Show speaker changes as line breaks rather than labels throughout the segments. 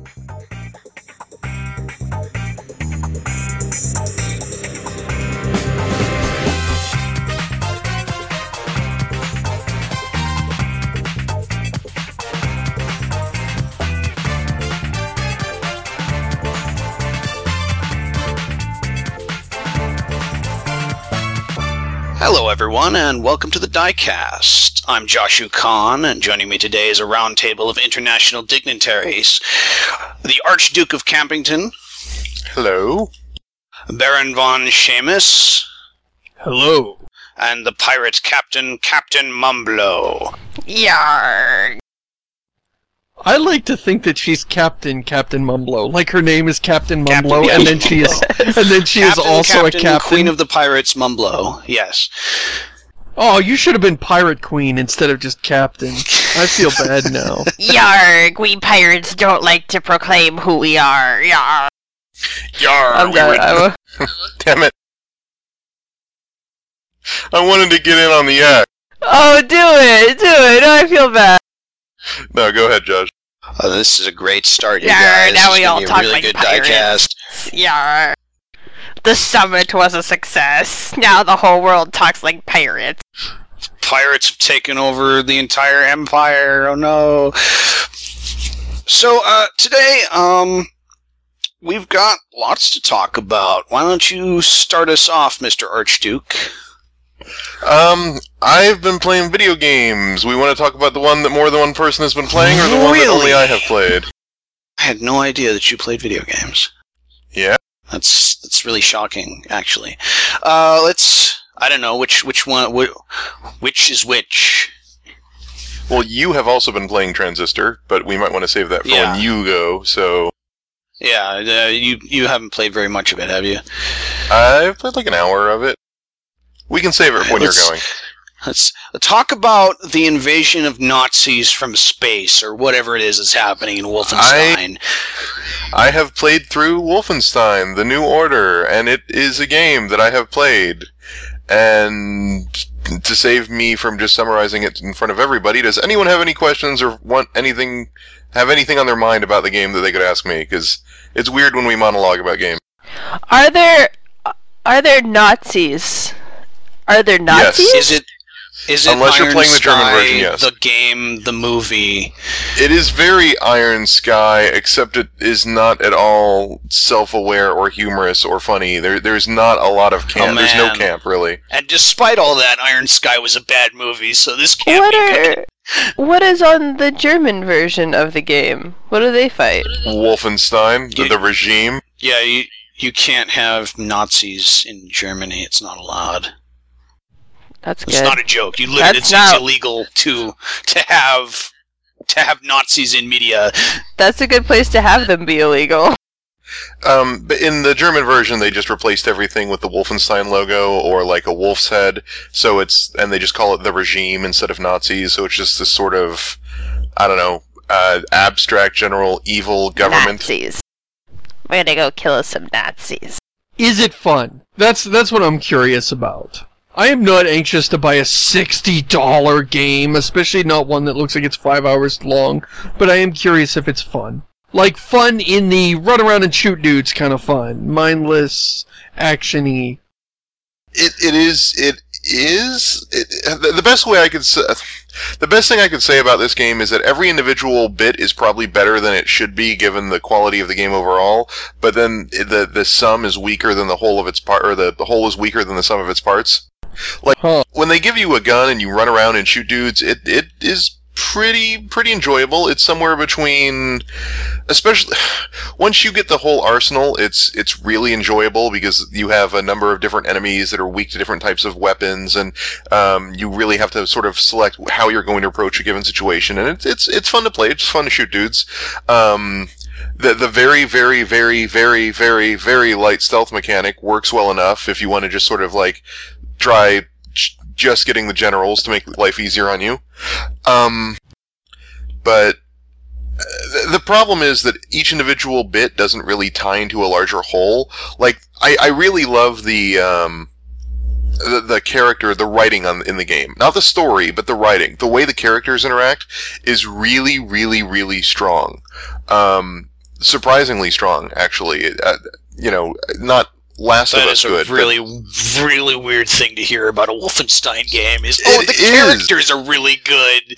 Hello everyone, and welcome to the Diecast. I'm Joshu Khan, and joining me today is a roundtable of international dignitaries. The Archduke of Campington.
Hello.
Baron von Seamus.
Hello.
And the pirate captain, Captain Mumblo.
Yarg.
I like to think that she's Captain Mumblo. Like her name is Captain Mumblo,
Captain, yeah.
and then she is also a captain.
Queen of the Pirates, Mumblo. Yes.
Oh, you should have been Pirate Queen instead of just Captain. I feel bad now.
Yarg, we pirates don't like to proclaim who we are. Yarg.
Yarg. Damn it. I wanted to get in on the act.
Oh, do it. I feel bad.
No, go ahead, Josh.
This is a great start, you
Yarg,
guys.
now
This
we
is
all
gonna be
talk
a really
like
good
pirates.
Diecast.
Yarg. The summit was a success. Now the whole world talks like pirates.
Pirates have taken over the entire empire. Oh no. So, today, we've got lots to talk about. Why don't you start us off, Mr. Archduke?
I've been playing video games. We want to talk about the one that more than one person has been playing, or the one that
Really?
only I have played?
I had no idea that you played video games.
Yeah?
That's really shocking, actually. I don't know, which is which?
Well, you have also been playing Transistor, but we might want to save that for when you go, so...
Yeah, you haven't played very much of it, have you?
I've played like an hour of it. We can save it when you're going.
Let's talk about the invasion of Nazis from space, or whatever it is that's happening in Wolfenstein.
I have played through Wolfenstein, The New Order, and it is a game that I have played. And to save me from just summarizing it in front of everybody, does anyone have any questions or have anything on their mind about the game that they could ask me? Because it's weird when we monologue about games.
Are there Nazis? Are there Nazis?
Yes.
Is it
Unless you're
Iron
playing the German
Sky,
version, yes.
The game, the movie.
It is very Iron Sky, except it is not at all self-aware or humorous or funny. There's not a lot of camp.
Oh,
There's no
man.
camp, really.
And despite all that, Iron Sky was a bad movie, so this can't be good.
What is on the German version of the game? What do they fight?
Wolfenstein, the regime.
Yeah, you can't have Nazis in Germany. It's not allowed.
That's good.
It's not a joke. You literally, it's illegal to have Nazis in media.
That's a good place to have them be illegal.
But in the German version, they just replaced everything with the Wolfenstein logo or like a wolf's head. So and they just call it the regime instead of Nazis. So it's just this sort of, I don't know, abstract general evil government.
Nazis. We're gonna go kill some Nazis.
Is it fun? That's what I'm curious about. I am not anxious to buy a $60 game, especially not one that looks like it's 5 hours long, but I am curious if it's fun. Like fun in the run around and shoot dudes kind of fun. Mindless, action-y.
It is. The best way I could say, the best thing I could say about this game is that every individual bit is probably better than it should be given the quality of the game overall. But then the sum is weaker than the whole of its part, or the whole is weaker than the sum of its parts. Like when they give you a gun and you run around and shoot dudes, it is pretty enjoyable. It's somewhere between, especially once you get the whole arsenal, it's really enjoyable because you have a number of different enemies that are weak to different types of weapons, and you really have to sort of select how you're going to approach a given situation, and it's fun to play. It's fun to shoot dudes. The very, very, very, very, very, very light stealth mechanic works well enough if you want to just sort of like try just getting the generals to make life easier on you. But the problem is that each individual bit doesn't really tie into a larger whole. Like, I really love the character, the writing in the game. Not the story, but the writing. The way the characters interact is really, really, really strong. surprisingly strong, actually. Not Last of Us good.
That is a really, really weird thing to hear about a Wolfenstein game.
It
characters are really good.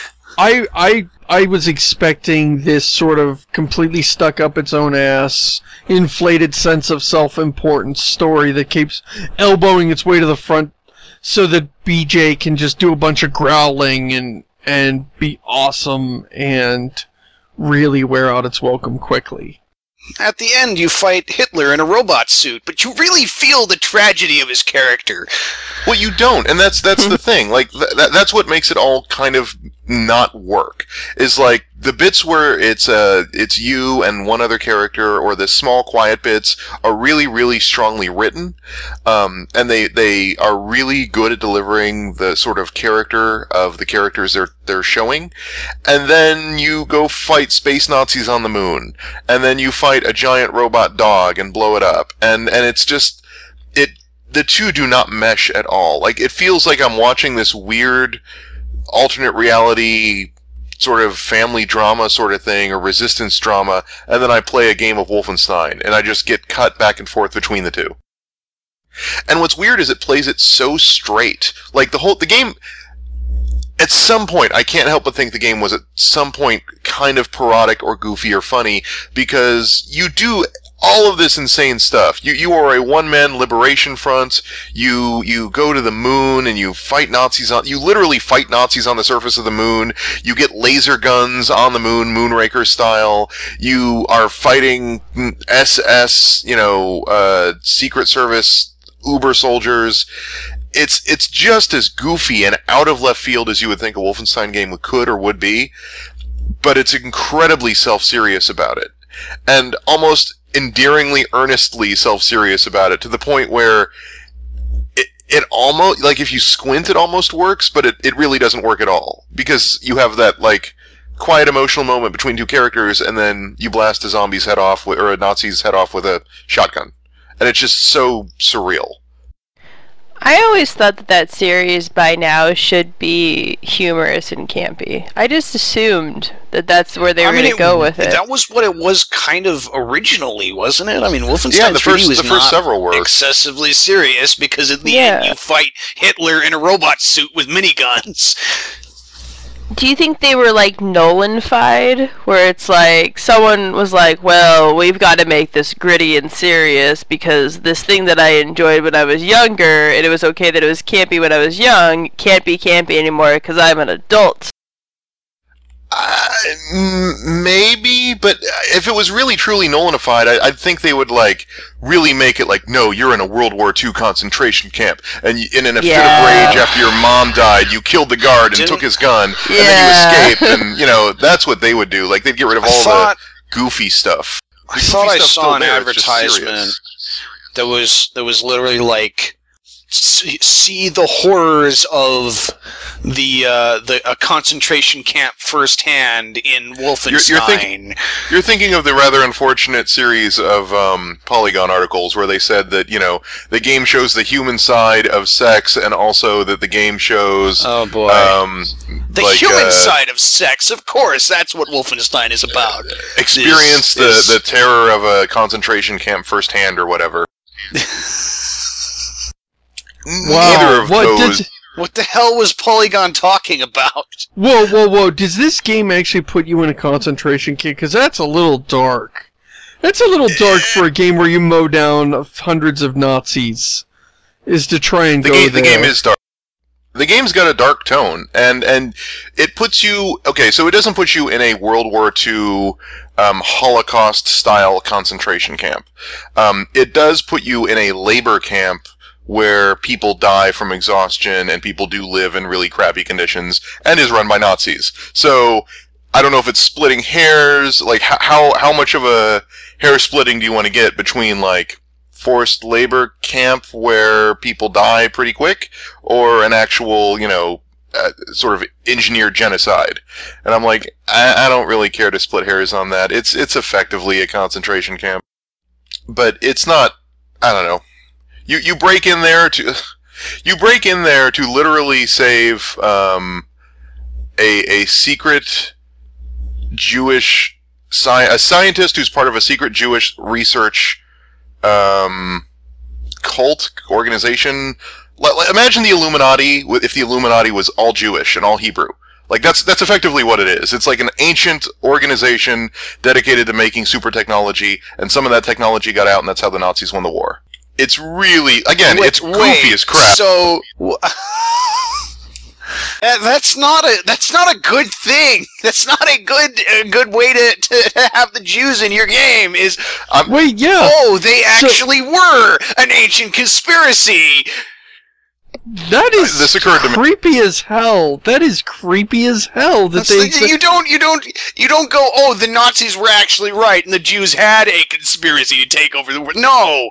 I was expecting this sort of completely stuck up its own ass, inflated sense of self-importance story that keeps elbowing its way to the front so that BJ can just do a bunch of growling and be awesome and really wear out its welcome quickly.
At the end, you fight Hitler in a robot suit, but you really feel the tragedy of his character.
Well, you don't, and that's the thing. Like that's what makes it all kind of not work. Is like the bits where it's you and one other character, or the small quiet bits are really, really strongly written, and they are really good at delivering the sort of character of the characters they're showing. And then you go fight space Nazis on the moon, and then you fight a giant robot dog and blow it up, and it's just the two do not mesh at all. Like, it feels like I'm watching this weird alternate reality sort of family drama sort of thing, or resistance drama, and then I play a game of Wolfenstein, and I just get cut back and forth between the two. And what's weird is it plays it so straight. Like, the game, at some point, I can't help but think the game was at some point kind of parodic or goofy or funny, because you do all of this insane stuff. You are a one-man liberation front. You go to the moon and you fight Nazis you literally fight Nazis on the surface of the moon. You get laser guns on the moon, Moonraker style. You are fighting SS, Secret Service Uber soldiers. It's just as goofy and out of left field as you would think a Wolfenstein game could or would be, but it's incredibly self-serious about it. And almost endearingly, earnestly self-serious about it, to the point where it almost, like, if you squint, it almost works, but it really doesn't work at all. Because you have that, like, quiet emotional moment between two characters, and then you blast a zombie's head off, or a Nazi's head off with a shotgun. And it's just so surreal.
I always thought that series by now should be humorous and campy. I just assumed that that's where they were going to go with it.
That was what it was kind of originally, wasn't it? I mean, Wolfenstein
yeah, the
3 was
first several were
excessively serious, because at the end you fight Hitler in a robot suit with miniguns.
Do you think they were, like, Nolan-fied? Where it's like, someone was like, well, we've got to make this gritty and serious because this thing that I enjoyed when I was younger, and it was okay that it was campy when I was young, can't be campy anymore because I'm an adult.
Maybe, but if it was really truly Nolanified, I think they would, like, really make it like, no, you're in a World War II concentration camp, and in a fit of rage after your mom died, you killed the guard and took his gun, and then you escaped, and, that's what they would do. Like, they'd get rid of all the goofy stuff.
I thought I saw an advertisement that was literally like, see the horrors of a concentration camp firsthand in Wolfenstein.
You're thinking of the rather unfortunate series of Polygon articles where they said that the game shows the human side of sex, and also that the game shows
the human side of sex. Of course, that's what Wolfenstein is about.
Experience the terror of a concentration camp firsthand, or whatever. Neither of those.
What the hell was Polygon talking about?
Whoa. Does this game actually put you in a concentration camp? Because that's a little dark. That's a little dark for a game where you mow down hundreds of Nazis. Is to try and go there.
The game is dark. The game's got a dark tone, and it puts you... Okay, so it doesn't put you in a World War II Holocaust-style concentration camp. It does put you in a labor camp where people die from exhaustion and people do live in really crappy conditions, and is run by Nazis. So, I don't know if it's splitting hairs, like, how much of a hair splitting do you want to get between, like, forced labor camp where people die pretty quick, or an actual, sort of engineered genocide? And I'm like, I don't really care to split hairs on that. It's effectively a concentration camp. But it's not, I don't know. You break in there to literally save a secret Jewish a scientist who's part of a secret Jewish research cult organization. Imagine the Illuminati if the Illuminati was all Jewish and all Hebrew. Like that's effectively what it is. It's like an ancient organization dedicated to making super technology, and some of that technology got out, and that's how the Nazis won the war. It's really, again, it's goofy as crap.
So that's not a good thing. That's not a good way to have the Jews in your game.
Wait, yeah.
Oh, they actually were an ancient conspiracy.
That is
this occurred to me.
creepy as hell. That is creepy as hell.
You don't go, oh, the Nazis were actually right and the Jews had a conspiracy to take over the world. No.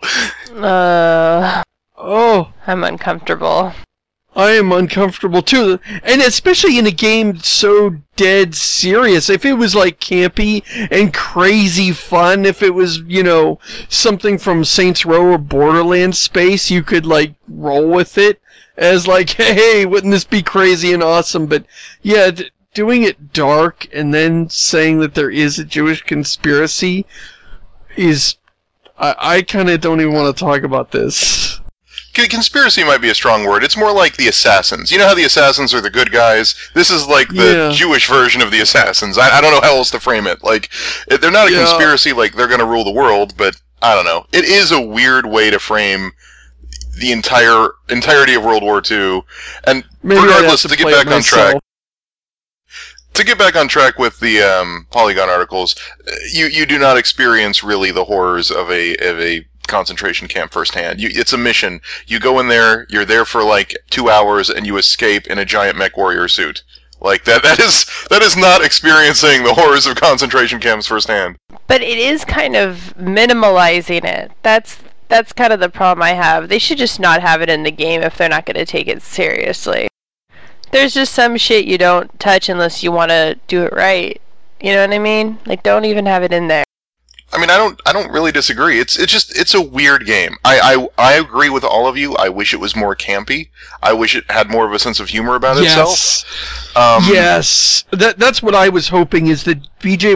Oh,
I'm uncomfortable.
I am uncomfortable too, and especially in a game so dead serious. If it was like campy and crazy fun, if it was, something from Saints Row or Borderlands space, you could like roll with it as like, hey, wouldn't this be crazy and awesome? But yeah, doing it dark and then saying that there is a Jewish conspiracy is, I kind of don't even want to talk about this.
Conspiracy might be a strong word. It's more like the Assassins. You know how the Assassins are the good guys? This is like the Jewish version of the Assassins. I don't know how else to frame it. Like, they're not a conspiracy like they're going to rule the world, but I don't know. It is a weird way to frame the entirety of World War II. And maybe regardless, to get back on track. To get back on track with the Polygon articles, you do not experience really the horrors of a concentration camp firsthand. It's a mission. You go in there, you're there for like 2 hours, and you escape in a giant mech warrior suit. Like that is not experiencing the horrors of concentration camps firsthand.
But it is kind of minimalizing it. That's kind of the problem I have. They should just not have it in the game if they're not going to take it seriously. There's just some shit you don't touch unless you want to do it right. You know what I mean? Like, don't even have it in there.
I mean, I don't really disagree. It's a weird game. I agree with all of you. I wish it was more campy. I wish it had more of a sense of humor about itself.
Yes. That's what I was hoping, is that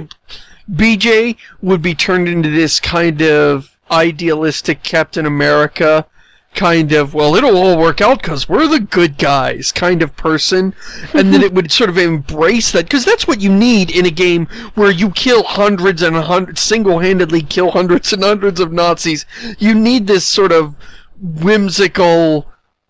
BJ would be turned into this kind of idealistic Captain America kind of, well, it'll all work out because we're the good guys kind of person, and then it would sort of embrace that, because that's what you need in a game where you kill hundreds and hundreds, single-handedly kill hundreds and hundreds of Nazis. You need this sort of whimsical,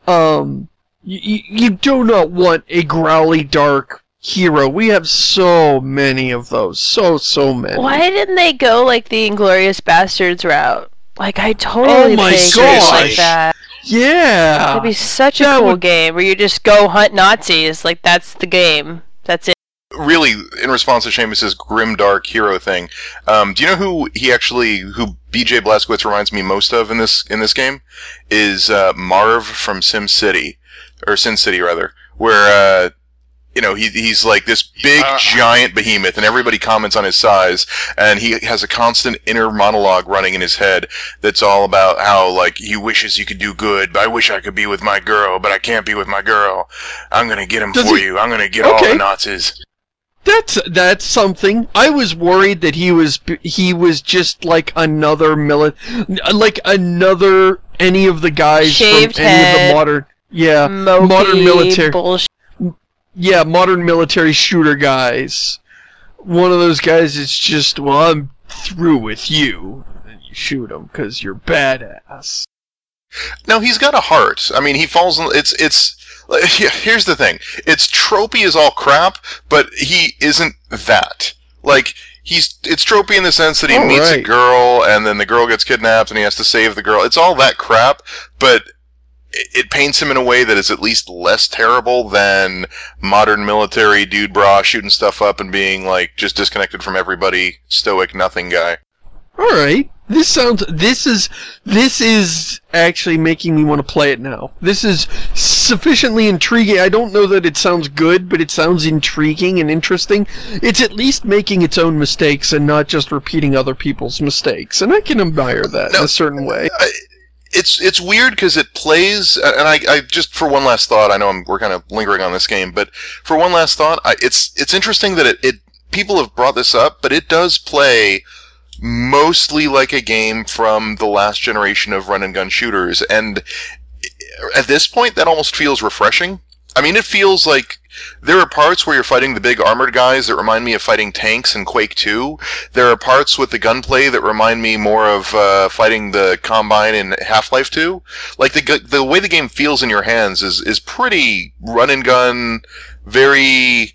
you do not want a growly, dark hero. We have so many of those. So many.
Why didn't they go like the Inglourious Bastards route? Like, I totally think like that.
Yeah.
That'd be such a cool game where you just go hunt Nazis. Like, that's the game. That's it.
Really, in response to Seamus's grim, dark hero thing, do you know who BJ Blazkowicz reminds me most of in this game? Is Marv from Sin City, where he's like this big giant behemoth, and everybody comments on his size, and he has a constant inner monologue running in his head that's all about how, like, he wishes he could do good, but I wish I could be with my girl, but I can't be with my girl. I'm gonna get him for you. I'm gonna get all the Nazis.
That's something. I was worried that he was just like another any of the guys
Shaved
from
head,
any of the modern military.
Bullshit.
Yeah, modern military shooter guys. One of those guys is just, well, I'm through with you. And you shoot him because you're badass.
No, he's got a heart. I mean, he falls in... Here's the thing. It's tropey as all crap, but he isn't that. Like, it's tropey in the sense that he meets a girl, and then the girl gets kidnapped, and he has to save the girl. It's all that crap, but it paints him in a way that is at least less terrible than modern military dude bra shooting stuff up and being like just disconnected from everybody, stoic nothing guy.
All right, this is actually making me want to play it now. This is sufficiently intriguing. I don't know that it sounds good, but it sounds intriguing and interesting. It's at least making its own mistakes and not just repeating other people's mistakes, and I can admire that in a certain way.
It's weird because it plays, and I just, for one last thought, I know we're kind of lingering on this game, but for one last thought, it's interesting that people have brought this up, but it does play mostly like a game from the last generation of run-and-gun shooters, and at this point, that almost feels refreshing. I mean, it feels like there are parts where you're fighting the big armored guys that remind me of fighting tanks in Quake 2. There are parts with the gunplay that remind me more of fighting the Combine in Half-Life 2. Like, the way the game feels in your hands is pretty run-and-gun, very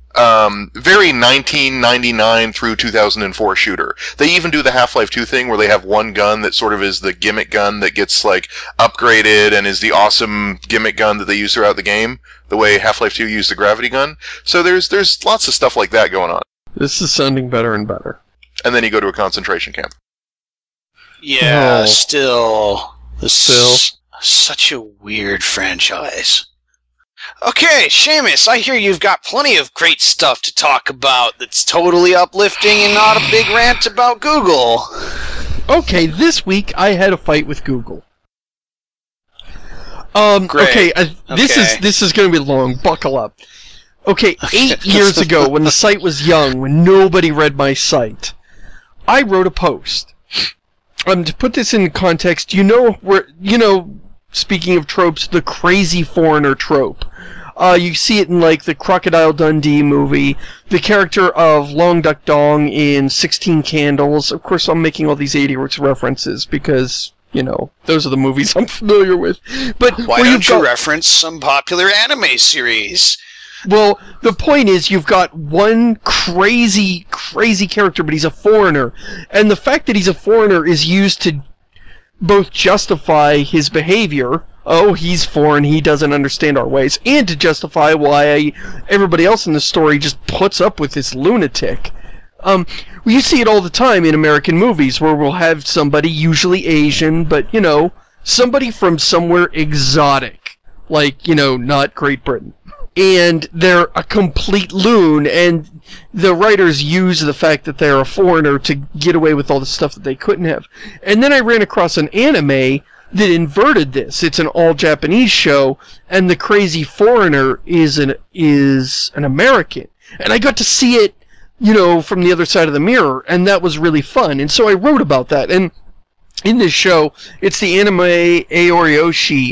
1999 through 2004 shooter. They even do the Half-Life 2 thing where they have one gun that sort of is the gimmick gun that gets, like, upgraded and is the awesome gimmick gun that they use throughout the game, the way Half-Life 2 used the gravity gun. So there's lots of stuff like that going on.
This is sounding better and better.
And then you go to a concentration camp.
Yeah,
Oh.
still. This is such a weird franchise. Okay, Seamus, I hear you've got plenty of great stuff to talk about that's totally uplifting and not a big rant about Google.
Okay, this week I had a fight with Google.
Great.
Okay, this
Okay.
is going to be long. Buckle up. Okay, 8 years ago, when the site was young, when nobody read my site, I wrote a post. To put this in context, speaking of tropes, the crazy foreigner trope. You see it in, like, the Crocodile Dundee movie, the character of Long Duck Dong in 16 Candles. Of course, I'm making all these 80s references because, those are the movies I'm familiar with. But
Why don't you reference some popular anime series?
Well, the point is, you've got one crazy, crazy character, but he's a foreigner. And the fact that he's a foreigner is used to both justify his behavior, oh, he's foreign, he doesn't understand our ways, and to justify why everybody else in the story just puts up with this lunatic. You see it all the time in American movies, where we'll have somebody, usually Asian, but, somebody from somewhere exotic, like, not Great Britain. And they're a complete loon, and the writers use the fact that they're a foreigner to get away with all the stuff that they couldn't have. And then I ran across an anime that inverted this. It's an all-Japanese show, and the crazy foreigner is an American. And I got to see it, from the other side of the mirror, and that was really fun. And so I wrote about that. And in this show, it's the anime Aorioshi,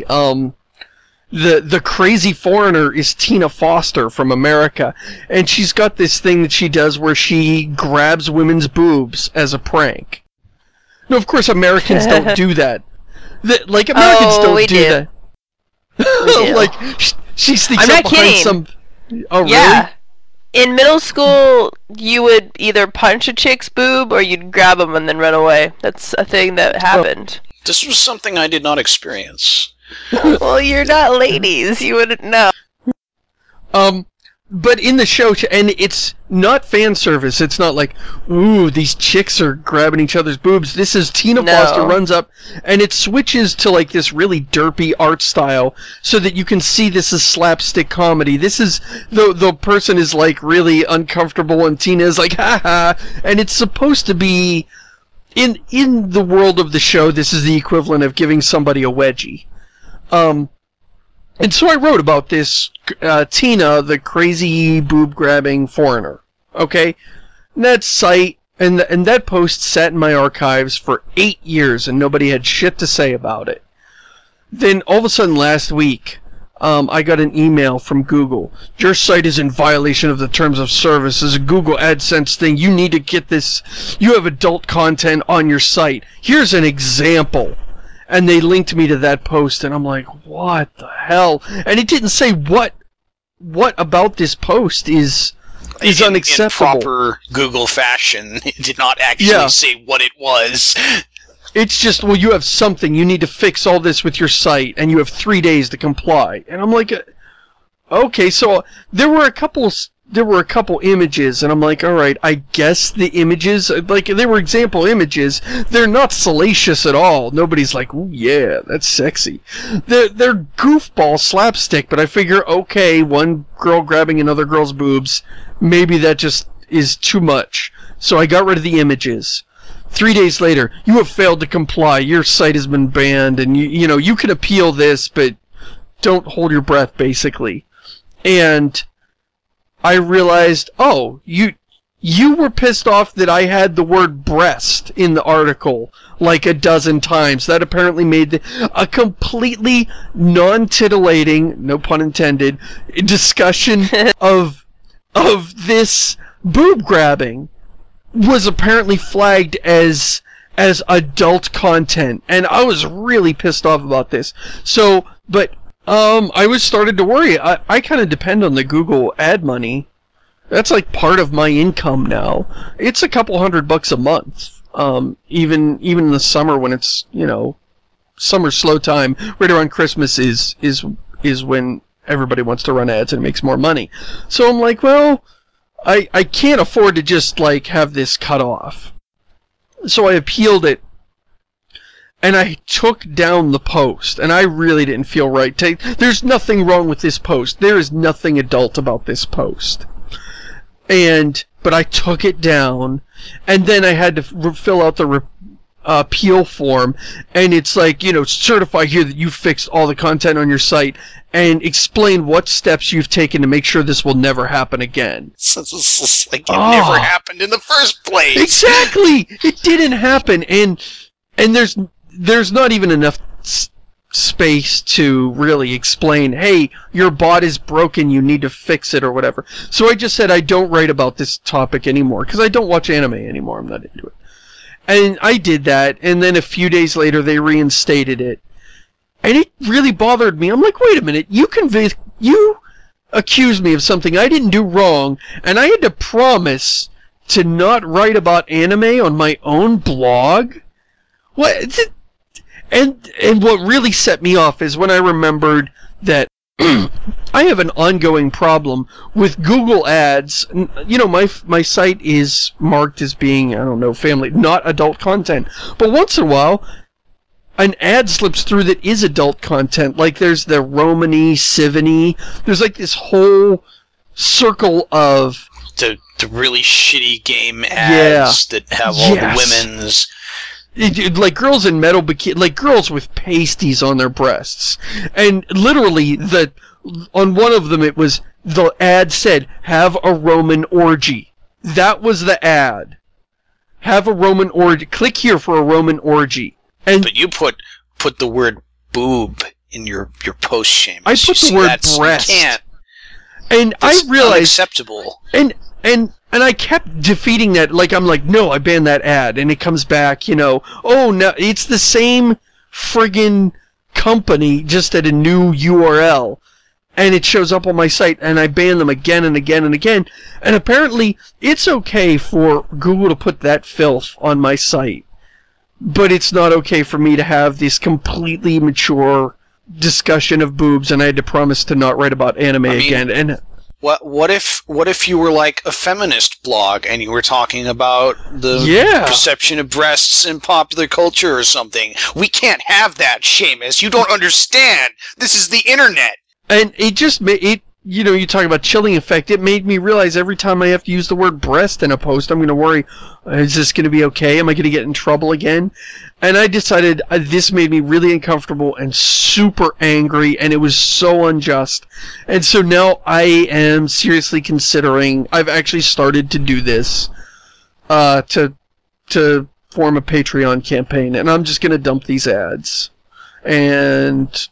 The crazy foreigner is Tina Foster from America, and she's got this thing that she does where she grabs women's boobs as a prank. No, of course Americans don't do that. Americans don't do that.
We do.
Like, she sneaks
I'm
up
not
behind
kidding.
some... Oh, really?
Yeah. In middle school, you would either punch a chick's boob or you'd grab them and then run away. That's a thing that happened.
This was something I did not experience.
Well, you're not ladies. You wouldn't know.
But in the show, and it's not fan service, it's not like, ooh, these chicks are grabbing each other's boobs. This is Tina Foster runs up, and it switches to, like, this really derpy art style, so that you can see this is slapstick comedy. This is, the person is, like, really uncomfortable, and Tina is like, ha-ha, and it's supposed to be, in the world of the show, this is the equivalent of giving somebody a wedgie. And so I wrote about this, Tina, the crazy boob-grabbing foreigner. Okay? And that site, and that post sat in my archives for 8 years, and nobody had shit to say about it. Then, all of a sudden, last week, I got an email from Google. Your site is in violation of the terms of service. As a Google AdSense thing, you need to get this. You have adult content on your site. Here's an example. And they linked me to that post, and I'm like, what the hell? And it didn't say what about this post is unacceptable.
In proper Google fashion, it did not actually say what it was.
It's just, well, you have something. You need to fix all this with your site, and you have 3 days to comply. And I'm like, okay, so there were a couple images, and I'm like, alright, I guess the images, like, they were example images, they're not salacious at all. Nobody's like, ooh, yeah, that's sexy. They're goofball slapstick, but I figure, okay, one girl grabbing another girl's boobs, maybe that just is too much. So I got rid of the images. 3 days later, you have failed to comply, your site has been banned, and you can appeal this, but don't hold your breath, basically. And I realized, oh, you were pissed off that I had the word breast in the article like a dozen times. That apparently made a completely non-titillating, no pun intended, discussion of this boob grabbing was apparently flagged as adult content, and I was really pissed off about this. So, but I was started to worry. I kind of depend on the Google ad money. That's like part of my income now. It's a couple $100 a month. Even in the summer when it's, summer slow time, right around Christmas is when everybody wants to run ads and makes more money. So I'm like, well, I can't afford to just like have this cut off. So I appealed it, and I took down the post, and I really didn't feel right. There's nothing wrong with this post. There is nothing adult about this post. But I took it down, and then I had to fill out the appeal form, and it's like, certify here that you fixed all the content on your site, and explain what steps you've taken to make sure this will never happen again.
It's like it never happened in the first place.
Exactly! It didn't happen, and there's not even enough space to really explain, hey, your bot is broken, you need to fix it or whatever. So I just said I don't write about this topic anymore, because I don't watch anime anymore, I'm not into it. And I did that, and then a few days later they reinstated it. And it really bothered me. I'm like, wait a minute, you accused me of something I didn't do wrong, and I had to promise to not write about anime on my own blog? What? And what really set me off is when I remembered that I have an ongoing problem with Google Ads. My site is marked as being, family, not adult content. But once in a while, an ad slips through that is adult content. Like there's the Romany, Sivany. There's like this whole circle of
the really shitty game ads that have all the women's.
Like girls in metal bikini, like girls with pasties on their breasts, and literally on one of them it was, the ad said, "Have a Roman orgy." That was the ad. Have a Roman orgy. Click here for a Roman orgy. But
you put the word boob in your post, Seamus.
I put the word breast.
You can't.
And I realized
unacceptable.
And I kept defeating that, I'm like, no, I banned that ad, and it comes back, oh, no, it's the same friggin' company, just at a new URL, and it shows up on my site, and I ban them again and again and again, and apparently it's okay for Google to put that filth on my site, but it's not okay for me to have this completely mature discussion of boobs, and I had to promise to not write about anime again, and...
What if you were like a feminist blog and you were talking about the perception of breasts in popular culture or something? We can't have that, Seamus. You don't understand. This is the internet.
And it just made it. You talk about chilling effect. It made me realize every time I have to use the word breast in a post, I'm going to worry, is this going to be okay? Am I going to get in trouble again? And I decided this made me really uncomfortable and super angry, and it was so unjust. And so now I am seriously considering, I've actually started to do this, to form a Patreon campaign, and I'm just going to dump these ads. And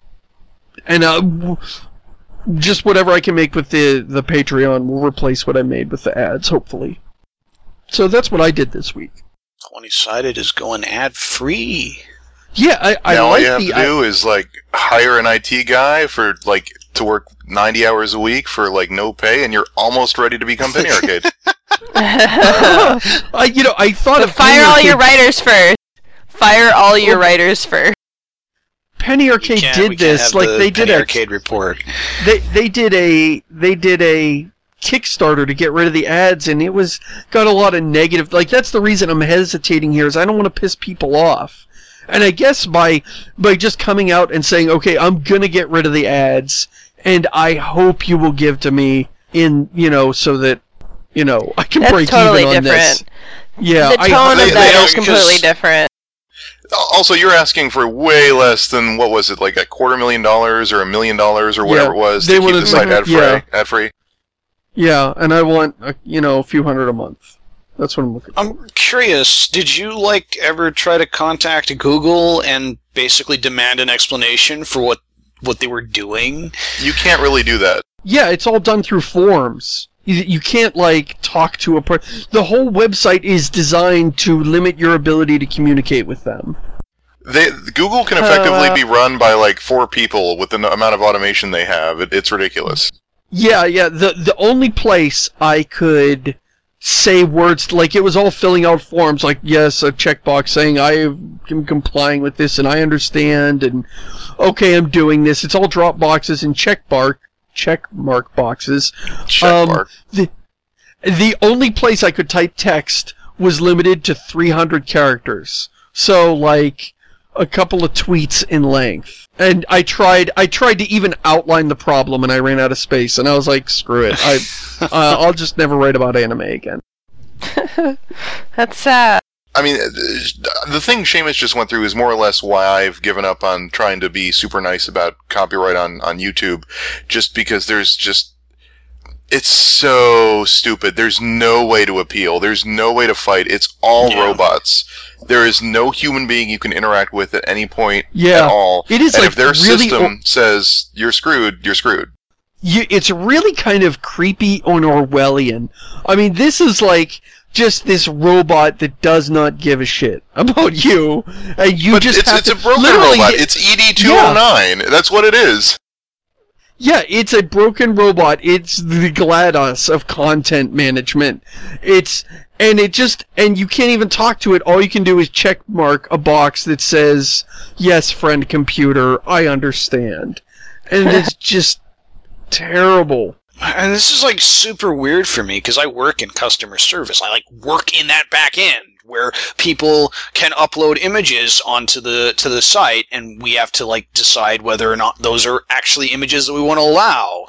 just whatever I can make with the Patreon will replace what I made with the ads, hopefully. So that's what I did this week.
20-sided is going ad-free.
Yeah, I
now
like
all you have to do is hire an IT guy for to work 90 hours a week for no pay, and you're almost ready to become Penny Arcade.
I thought of
fire all your writers first. Fire all your writers first.
Penny Arcade did this. They did
Penny Arcade report.
They did a Kickstarter to get rid of the ads, and it got a lot of negative. That's the reason I'm hesitating here, is I don't want to piss people off. And I guess by just coming out and saying, okay, I'm gonna get rid of the ads, and I hope you will give to me so that I can break
totally
even on
different.
this. Yeah,
the tone of that is completely different.
Also, you're asking for way less than, what was it, like $250,000 or $1 million or whatever it was to keep the site ad-free?
Yeah, and I want, a few hundred a month. That's what I'm looking for.
I'm curious, did you ever try to contact Google and basically demand an explanation for what they were doing?
You can't really do that.
Yeah, it's all done through forms. You can't, talk to a person. The whole website is designed to limit your ability to communicate with them.
Google can effectively be run by, 4 people with the amount of automation they have. It's ridiculous.
Yeah. The only place I could say words, it was all filling out forms, yes, a checkbox saying I am complying with this and I understand, and okay, I'm doing this. It's all drop boxes and check mark boxes.
Checkmark.
The only place I could type text was limited to 300 characters. So, a couple of tweets in length. And I tried to even outline the problem, and I ran out of space, and I was like, screw it. I'll just never write about anime again.
That's sad.
I mean, the thing Seamus just went through is more or less why I've given up on trying to be super nice about copyright on YouTube, just because it's so stupid. There's no way to appeal. There's no way to fight. It's all robots. There is no human being you can interact with at any point at all.
It is,
and if their system says you're screwed, you're screwed.
It's really kind of creepy and Orwellian. I mean, this is just this robot that does not give a shit about you, and you
but
just
it's a broken robot. It's ED-209. That's what it is.
Yeah, it's a broken robot. It's the GLaDOS of content management. And you can't even talk to it. All you can do is check mark a box that says, yes, friend computer, I understand. And it's just terrible.
And this is super weird for me because I work in customer service. I work in that back end where people can upload images onto the site, and we have to decide whether or not those are actually images that we want to allow.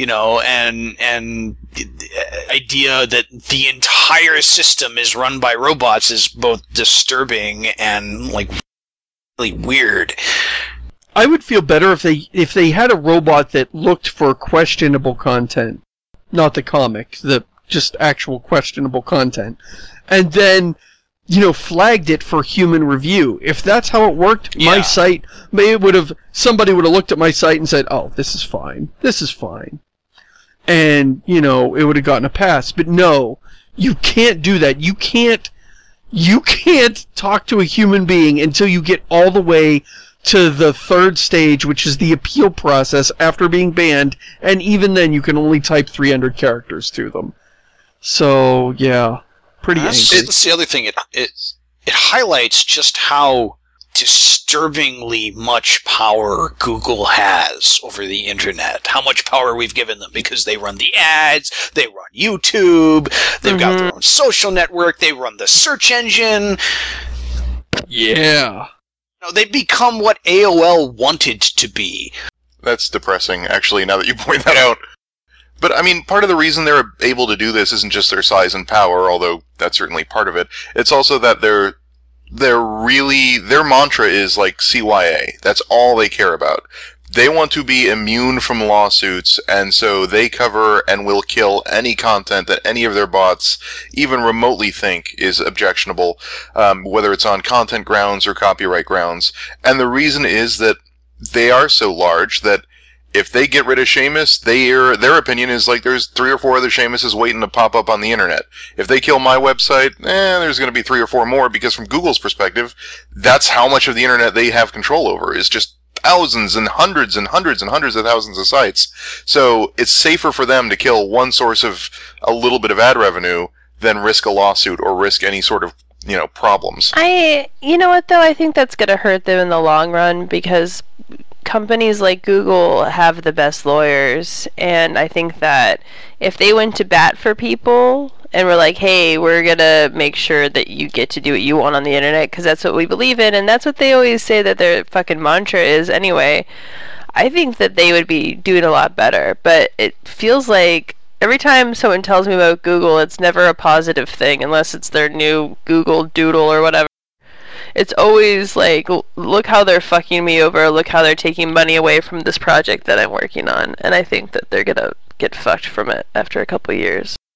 And the idea that the entire system is run by robots is both disturbing and really weird.
I would feel better if they had a robot that looked for questionable content, not the comic, the just actual questionable content, and then flagged it for human review. If that's how it worked, my site, somebody would have looked at my site and said, "Oh, this is fine, and it would have gotten a pass." But no, you can't do that. You can't talk to a human being until you get all the way to the 3rd stage, which is the appeal process after being banned, and even then you can only type 300 characters to them. So, yeah, pretty angry.
That's the other thing. It highlights just how disturbingly much power Google has over the internet. How much power we've given them, because they run the ads, they run YouTube, they've got their own social network, they run the search engine.
Yeah.
They become what AOL wanted to be.
That's depressing, actually, now that you point that out. But, I mean, part of the reason they're able to do this isn't just their size and power, although that's certainly part of it. It's also that their mantra is CYA. That's all they care about. They want to be immune from lawsuits, and so they cover and will kill any content that any of their bots even remotely think is objectionable, whether it's on content grounds or copyright grounds. And the reason is that they are so large that if they get rid of Seamus, their opinion is there's 3 or 4 other Seamuses waiting to pop up on the internet. If they kill my website, there's going to be 3 or 4 more, because from Google's perspective, that's how much of the internet they have control over, is just thousands and hundreds and hundreds and hundreds of thousands of sites. So it's safer for them to kill one source of a little bit of ad revenue than risk a lawsuit or risk any sort of, problems.
You know what, though? I think that's going to hurt them in the long run, because companies like Google have the best lawyers, and I think that if they went to bat for people and were like, hey, we're gonna make sure that you get to do what you want on the internet because that's what we believe in, and that's what they always say that their fucking mantra is anyway, I think that they would be doing a lot better. But it feels like every time someone tells me about Google, it's never a positive thing unless it's their new Google Doodle or whatever. It's always look how they're fucking me over, look how they're taking money away from this project that I'm working on, and I think that they're gonna get fucked from it after a couple years.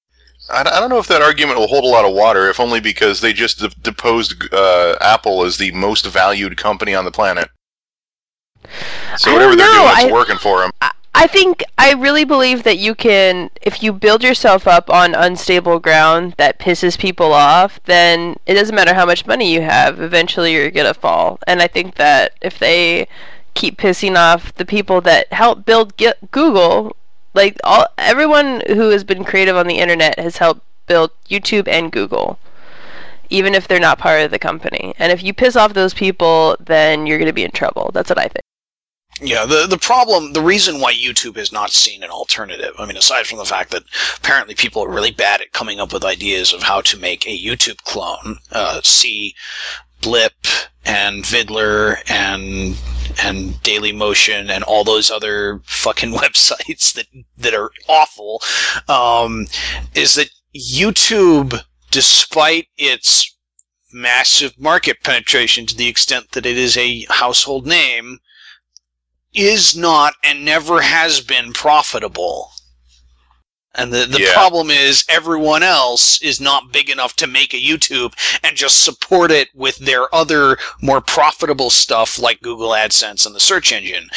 I don't know if that argument will hold a lot of water, if only because they just deposed Apple as the most valued company on the planet. So whatever they're doing, it's working for them.
I really believe that you can, if you build yourself up on unstable ground that pisses people off, then it doesn't matter how much money you have, eventually you're gonna fall. And I think that if they keep pissing off the people that helped build Google, like everyone who has been creative on the internet has helped build YouTube and Google, even if they're not part of the company. And if you piss off those people, then you're gonna be in trouble. That's what I think.
Yeah, the reason why YouTube has not seen an alternative, I mean, aside from the fact that apparently people are really bad at coming up with ideas of how to make a YouTube clone, see Blip and Vidler and Dailymotion and all those other fucking websites that are awful, is that YouTube, despite its massive market penetration to the extent that it is a household name, is not and never has been profitable. And the problem is everyone else is not big enough to make a YouTube and just support it with their other more profitable stuff like Google AdSense and the search engine.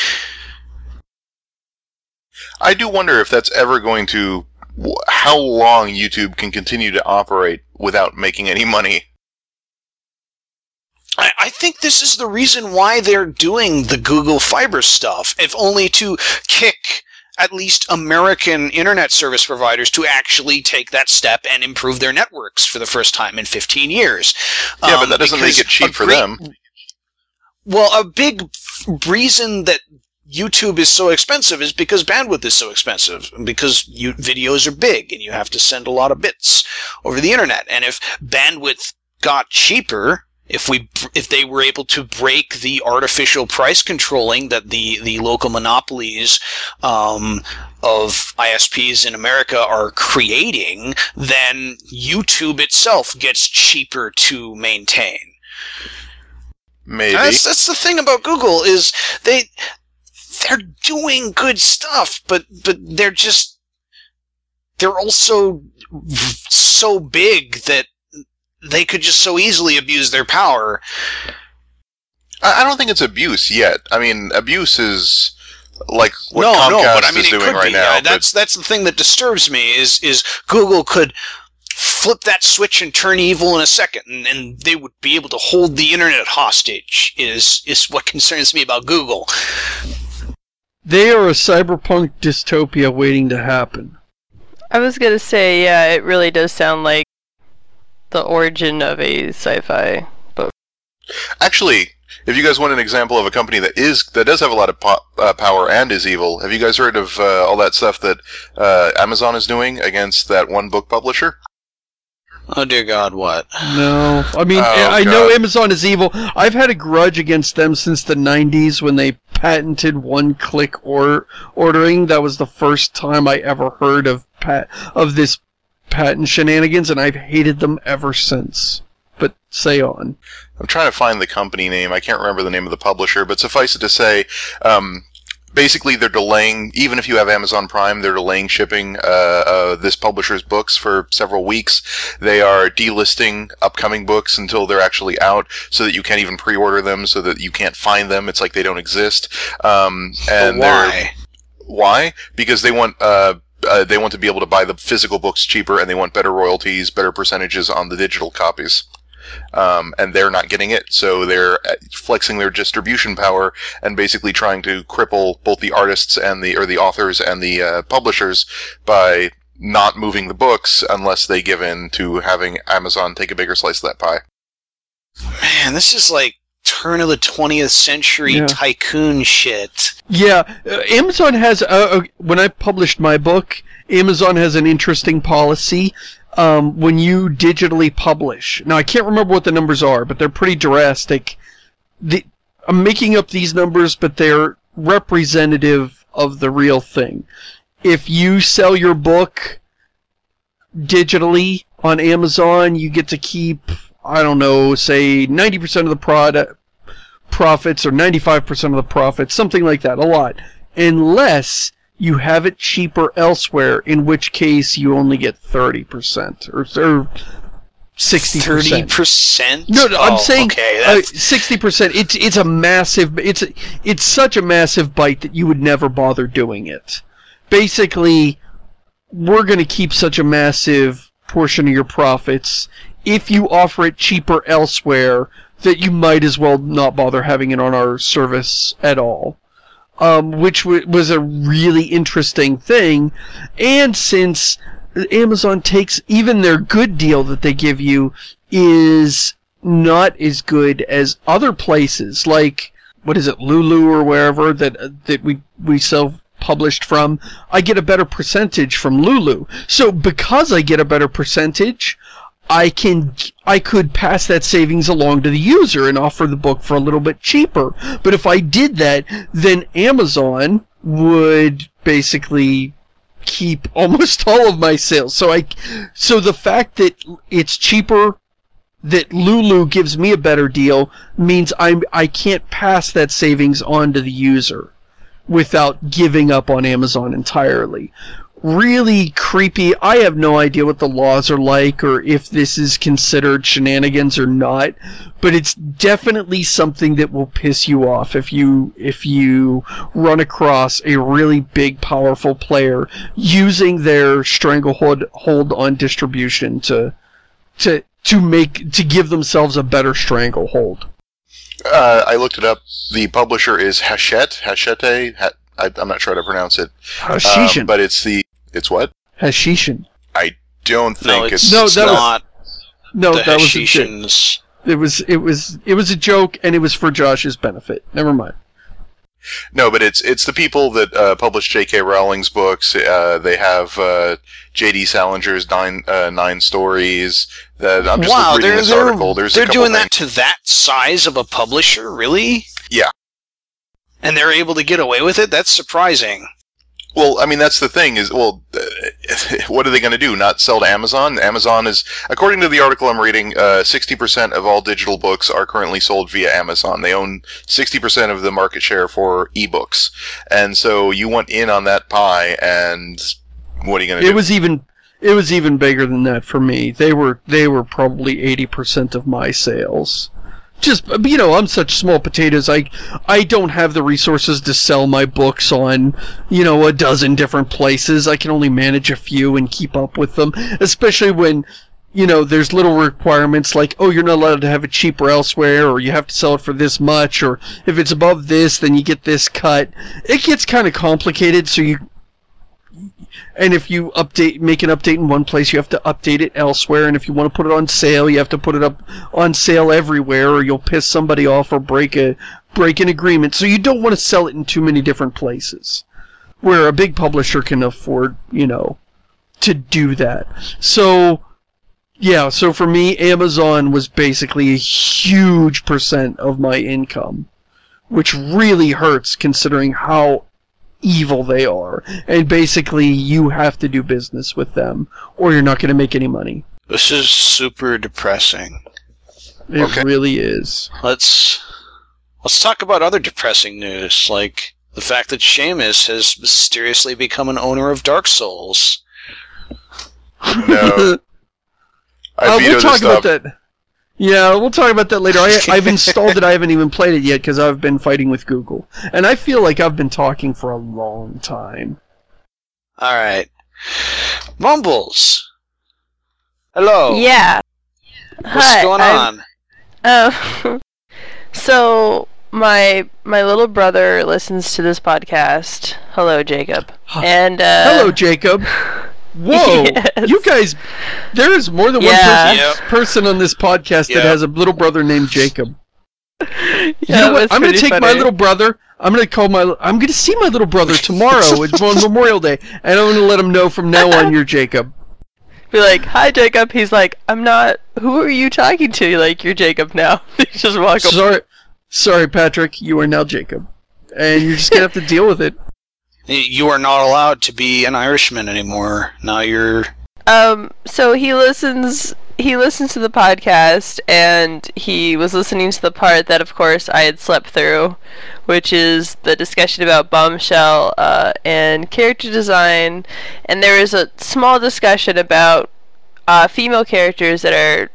I do wonder if that's ever going to... how long YouTube can continue to operate without making any money.
I think this is the reason why they're doing the Google Fiber stuff, if only to kick at least American internet service providers to actually take that step and improve their networks for the first time in 15 years.
Yeah, but that doesn't make it cheap for them.
Well, a big reason that YouTube is so expensive is because bandwidth is so expensive, because videos are big and you have to send a lot of bits over the internet. And if bandwidth got cheaper, if they were able to break the artificial price controlling that the local monopolies of ISPs in America are creating, then YouTube itself gets cheaper to maintain.
Maybe.
That's the thing about Google, is they're doing good stuff, but they're also so big that they could just so easily abuse their power.
I don't think it's abuse yet. I mean, abuse is like what Comcast is doing right now.
That's the thing that disturbs me, is Google could flip that switch and turn evil in a second, and they would be able to hold the internet hostage, is what concerns me about Google.
They are a cyberpunk dystopia waiting to happen.
I was gonna say, yeah, it really does sound like the origin of a sci-fi book.
Actually, if you guys want an example of a company that does have a lot of power and is evil, have you guys heard of all that stuff that Amazon is doing against that one book publisher?
Oh dear God, what?
No. I mean, I know Amazon is evil. I've had a grudge against them since the 90s when they patented one-click ordering. That was the first time I ever heard of this patent shenanigans, and I've hated them ever since. But say on.
I'm trying to find the company name. I can't remember the name of the publisher, but suffice it to say, basically they're delaying, even if you have Amazon Prime, they're delaying shipping this publisher's books for several weeks. They are delisting upcoming books until they're actually out, so that you can't even pre-order them, so that you can't find them. It's like they don't exist. And
why?
Why? Because they want to be able to buy the physical books cheaper, and they want better royalties, better percentages on the digital copies. And they're not getting it, so they're flexing their distribution power and basically trying to cripple both the artists and the authors and the publishers by not moving the books unless they give in to having Amazon take a bigger slice of that pie.
Man, this is like turn of the 20th century tycoon shit.
Yeah, Amazon has, when I published my book, Amazon has an interesting policy. When you digitally publish, now I can't remember what the numbers are, but they're pretty drastic. I'm making up these numbers, but they're representative of the real thing. If you sell your book digitally on Amazon, you get to keep, I don't know, say 90% of the profits or 95% of the profits, something like that, a lot. Unless you have it cheaper elsewhere, in which case you only get 30% or 60%.
30%?
No, I'm saying
okay,
60%. It's a massive. It's such a massive bite that you would never bother doing it. Basically, we're going to keep such a massive portion of your profits if you offer it cheaper elsewhere that you might as well not bother having it on our service at all. Which was a really interesting thing, and since Amazon takes even their good deal that they give you is not as good as other places like what is it, Lulu or wherever that we self-published from. I get a better percentage from Lulu. So because I get a better percentage, I could pass that savings along to the user and offer the book for a little bit cheaper. But if I did that, then Amazon would basically keep almost all of my sales. So the fact that it's cheaper, that Lulu gives me a better deal, means I can't pass that savings on to the user without giving up on Amazon entirely. Really creepy. I have no idea what the laws are like or if this is considered shenanigans or not, but it's definitely something that will piss you off if you run across a really big, powerful player using their stranglehold on distribution to give themselves a better stranglehold.
I looked it up. The publisher is Hachette. I'm not sure how to pronounce it.
Hashishin.
But it's what?
Hashishin.
I don't think it's
not.
No,
the
that was
Hashishins.
It was a joke, and it was for Josh's benefit. Never mind.
No, but it's the people that publish J.K. Rowling's books. They have J.D. Salinger's nine stories. I'm just reading this article. They're
doing that to that size of a publisher, really?
Yeah.
And they're able to get away with it? That's surprising.
Well, I mean, that's the thing is, what are they going to do? Not sell to Amazon? Amazon is, according to the article I'm reading, 60% of all digital books are currently sold via Amazon. They own 60% of the market share for ebooks. And so you want in on that pie, and what are you going to do?
It was even bigger than that for me. They were probably 80% of my sales. Just, I'm such small potatoes. I don't have the resources to sell my books on, a dozen different places. I can only manage a few and keep up with them. Especially when, there's little requirements like, oh, you're not allowed to have it cheaper elsewhere, or you have to sell it for this much, or if it's above this, then you get this cut. It gets kind of complicated, and if you make an update in one place, you have to update it elsewhere. And if you want to put it on sale, you have to put it up on sale everywhere, or you'll piss somebody off or break an agreement. So you don't want to sell it in too many different places, where a big publisher can afford, to do that. So, yeah. So for me, Amazon was basically a huge percent of my income, which really hurts considering how evil they are, and basically you have to do business with them or you're not going to make any money.
This is super depressing.
It really is.
Let's talk about other depressing news, like the fact that Seamus has mysteriously become an owner of Dark Souls.
No.
We'll talk about that. Yeah, we'll talk about that later. I've installed it. I haven't even played it yet because I've been fighting with Google. And I feel like I've been talking for a long time.
Alright. Mumbles! Hello!
Yeah.
What's going on?
So, my little brother listens to this podcast. Hello, Jacob. And
hello, Jacob. Whoa!
Yes.
You guys, there is more than one person on this podcast that has a little brother named Jacob. You know what? I'm going to take my little brother. I'm going to see my little brother tomorrow. It's on Memorial Day, and I'm going to let him know from now on you're Jacob.
Be like, hi, Jacob. He's like, I'm not. Who are you talking to? You're like, you're Jacob now. Just walk away.
Sorry, Patrick. You are now Jacob, and you're just going to have to deal with it.
You are not allowed to be an Irishman anymore. Now you're...
So he listens he listens to the podcast, and he was listening to the part that, of course, I had slept through, which is the discussion about Bombshell and character design. And there is a small discussion about female characters that are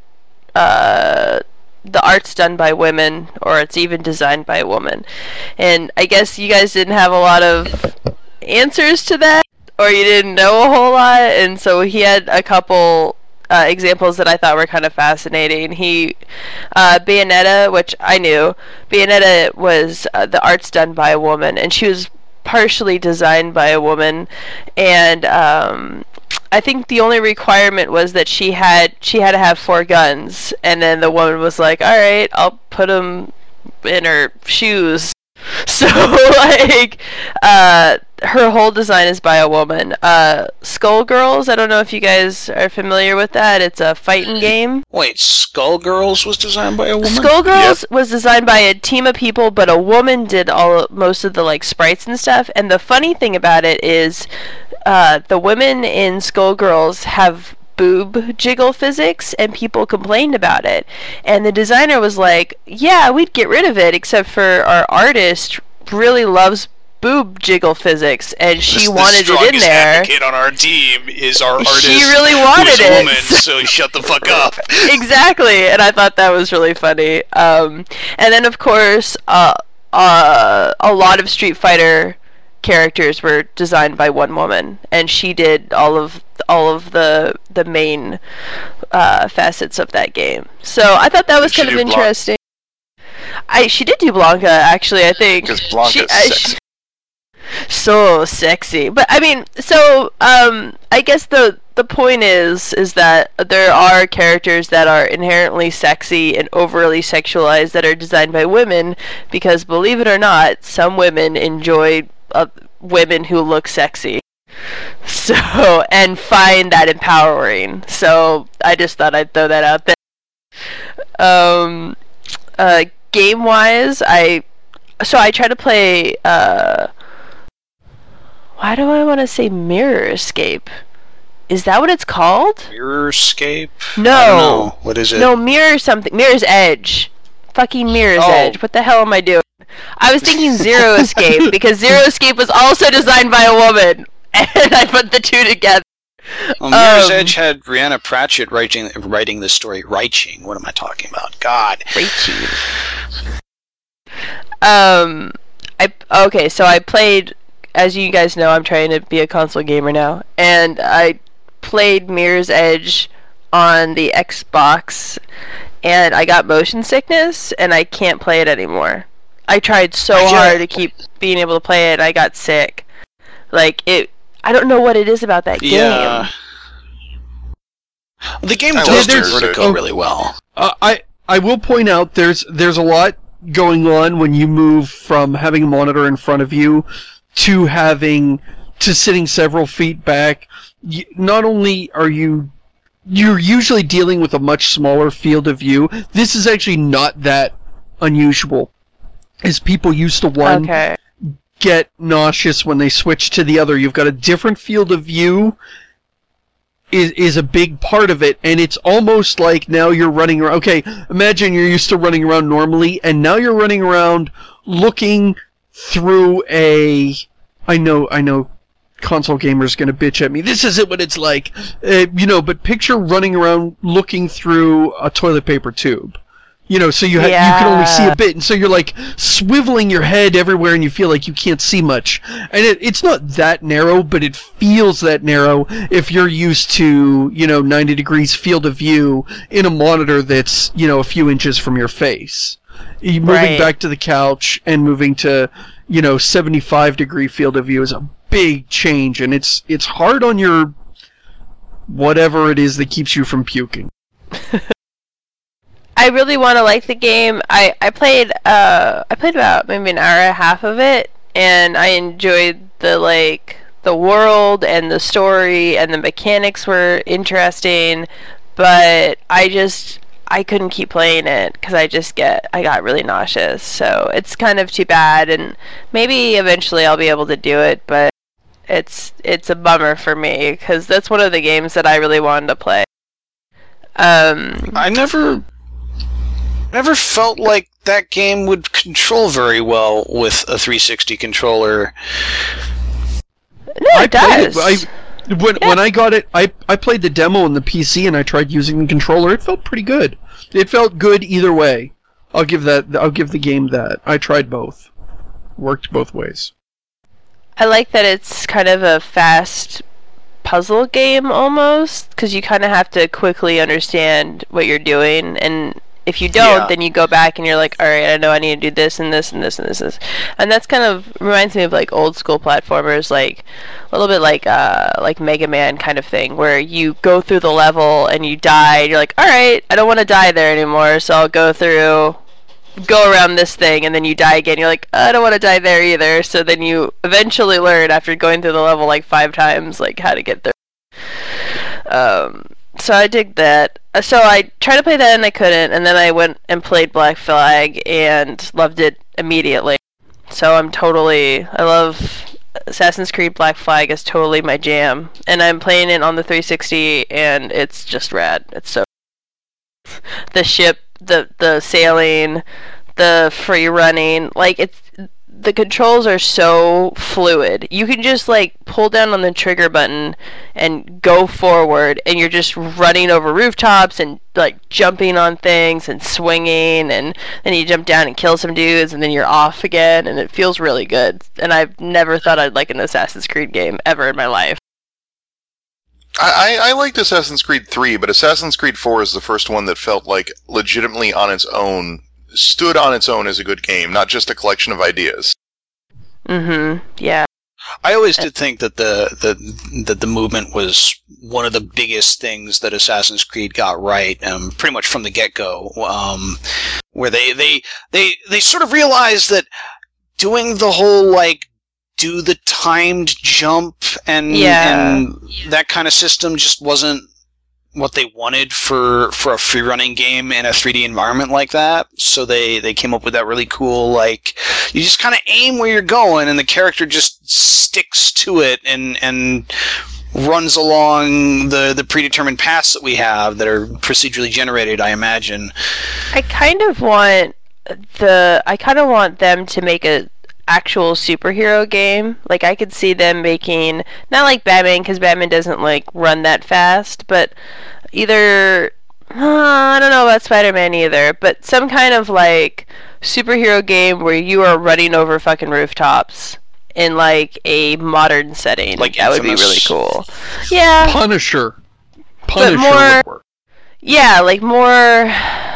the art's done by women, or it's even designed by a woman. And I guess you guys didn't have a lot of answers to that, or you didn't know a whole lot, and so he had a couple examples that I thought were kind of fascinating. Bayonetta, which I knew, Bayonetta was the art's done by a woman, and she was partially designed by a woman, and I think the only requirement was that she had to have 4 guns, and then the woman was like, "All right, I'll put them in her shoes." So like, her whole design is by a woman. Skullgirls, I don't know if you guys are familiar with that. It's a fighting game.
Wait, Skullgirls was designed by a woman?
Skullgirls was designed by a team of people, but a woman did most of the like sprites and stuff. And the funny thing about it is, the women in Skullgirls have boob jiggle physics, and people complained about it. And the designer was like, "Yeah, we'd get rid of it, except for our artist really loves boob jiggle physics, and she wanted it in there."
The strongest advocate on our team is our artist.
She really wanted
who's a
it.
woman, so shut the fuck up.
Exactly, and I thought that was really funny. And then, of course, a lot of Street Fighter characters were designed by one woman, and she did all of the main facets of that game. So I thought that was kind of interesting. She did do Blanca, actually, I think.
Because Blanca's sexy.
So sexy. But I mean, so I guess the point is that there are characters that are inherently sexy and overly sexualized that are designed by women, because believe it or not, some women enjoy women who look sexy. So, and find that empowering. So I just thought I'd throw that out there. Game wise, I try to play why do I want to say Mirror Escape? Is that what it's called?
Mirror Escape?
No.
I don't know. What is it?
No, Mirror's Edge. Fucking Mirror's Edge. What the hell am I doing? I was thinking Zero Escape, because Zero Escape was also designed by a woman, and I put the two together.
Well, Mirror's Edge had Brianna Pratchett writing the story. Writing. What am I talking about? God.
Writing. So I played, as you guys know, I'm trying to be a console gamer now, and I played Mirror's Edge on the Xbox, and I got motion sickness, and I can't play it anymore. I tried so hard to keep being able to play it, I got sick. Like, I don't know what it is about that game.
The game does do vertigo really well.
I will point out there's a lot going on when you move from having a monitor in front of you to sitting several feet back. Not only are you're usually dealing with a much smaller field of view. This is actually not that unusual, as people used to get nauseous when they switch to the other. You've got a different field of view is a big part of it, and it's almost like now you're running around. Okay, imagine you're used to running around normally, and now you're running around looking through I know console gamers gonna bitch at me. This isn't what it's like. But picture running around looking through a toilet paper tube. So you can only see a bit, and so you're like swiveling your head everywhere, and you feel like you can't see much. And it's not that narrow, but it feels that narrow if you're used to 90 degrees field of view in a monitor that's a few inches from your face. Moving back to the couch and moving to 75 degree field of view is a big change, and it's hard on your whatever it is that keeps you from puking.
I really want to like the game. I played about maybe an hour and a half of it, and I enjoyed the world and the story, and the mechanics were interesting, but I couldn't keep playing it because I got really nauseous. So it's kind of too bad, and maybe eventually I'll be able to do it, but it's a bummer for me because that's one of the games that I really wanted to play.
I never felt like that game would control very well with a 360 controller.
No, it does.
When I got it, I played the demo on the PC and I tried using the controller. It felt pretty good. It felt good either way. I'll give the game that. I tried both. Worked both ways.
I like that it's kind of a fast puzzle game almost, because you kind of have to quickly understand what you're doing, and if you don't, then you go back and you're like, alright, I know I need to do this and this and this and this. And that's kind of reminds me of like old school platformers, like a little bit like Mega Man kind of thing, where you go through the level and you die, and you're like, alright, I don't want to die there anymore, so I'll go around this thing, and then you die again. You're like, I don't want to die there either. So then you eventually learn, after going through the level like 5 times, like how to get there. So I dig that. So I tried to play that and I couldn't, and then I went and played Black Flag and loved it immediately. So I love Assassin's Creed Black Flag is totally my jam, and I'm playing it on the 360, and it's just rad. It's so the ship, the sailing, the free running, like the controls are so fluid. You can just like pull down on the trigger button and go forward, and you're just running over rooftops and like jumping on things and swinging, and then you jump down and kill some dudes, and then you're off again, and it feels really good. And I've never thought I'd like an Assassin's Creed game ever in my life.
I liked Assassin's Creed 3, but Assassin's Creed 4 is the first one that felt like legitimately on its own, stood on its own as a good game, not just a collection of ideas.
Yeah.
I always did think that the movement was one of the biggest things that Assassin's Creed got right, pretty much from the get-go, where they sort of realized that doing the whole like do the timed jump and that kind of system just wasn't what they wanted for a free running game in a 3D environment like that. So they came up with that really cool, like, you just kind of aim where you're going and the character just sticks to it and runs along the predetermined paths that we have that are procedurally generated, I imagine.
I kind of want them to make a actual superhero game. Like, I could see them making, not like Batman, because Batman doesn't like run that fast, but either I don't know about Spider-Man either, but some kind of like superhero game where you are running over fucking rooftops in like a modern setting.
Like
that
Infamous.
Would be really cool. Yeah.
Punisher
more,
would work.
Yeah, like more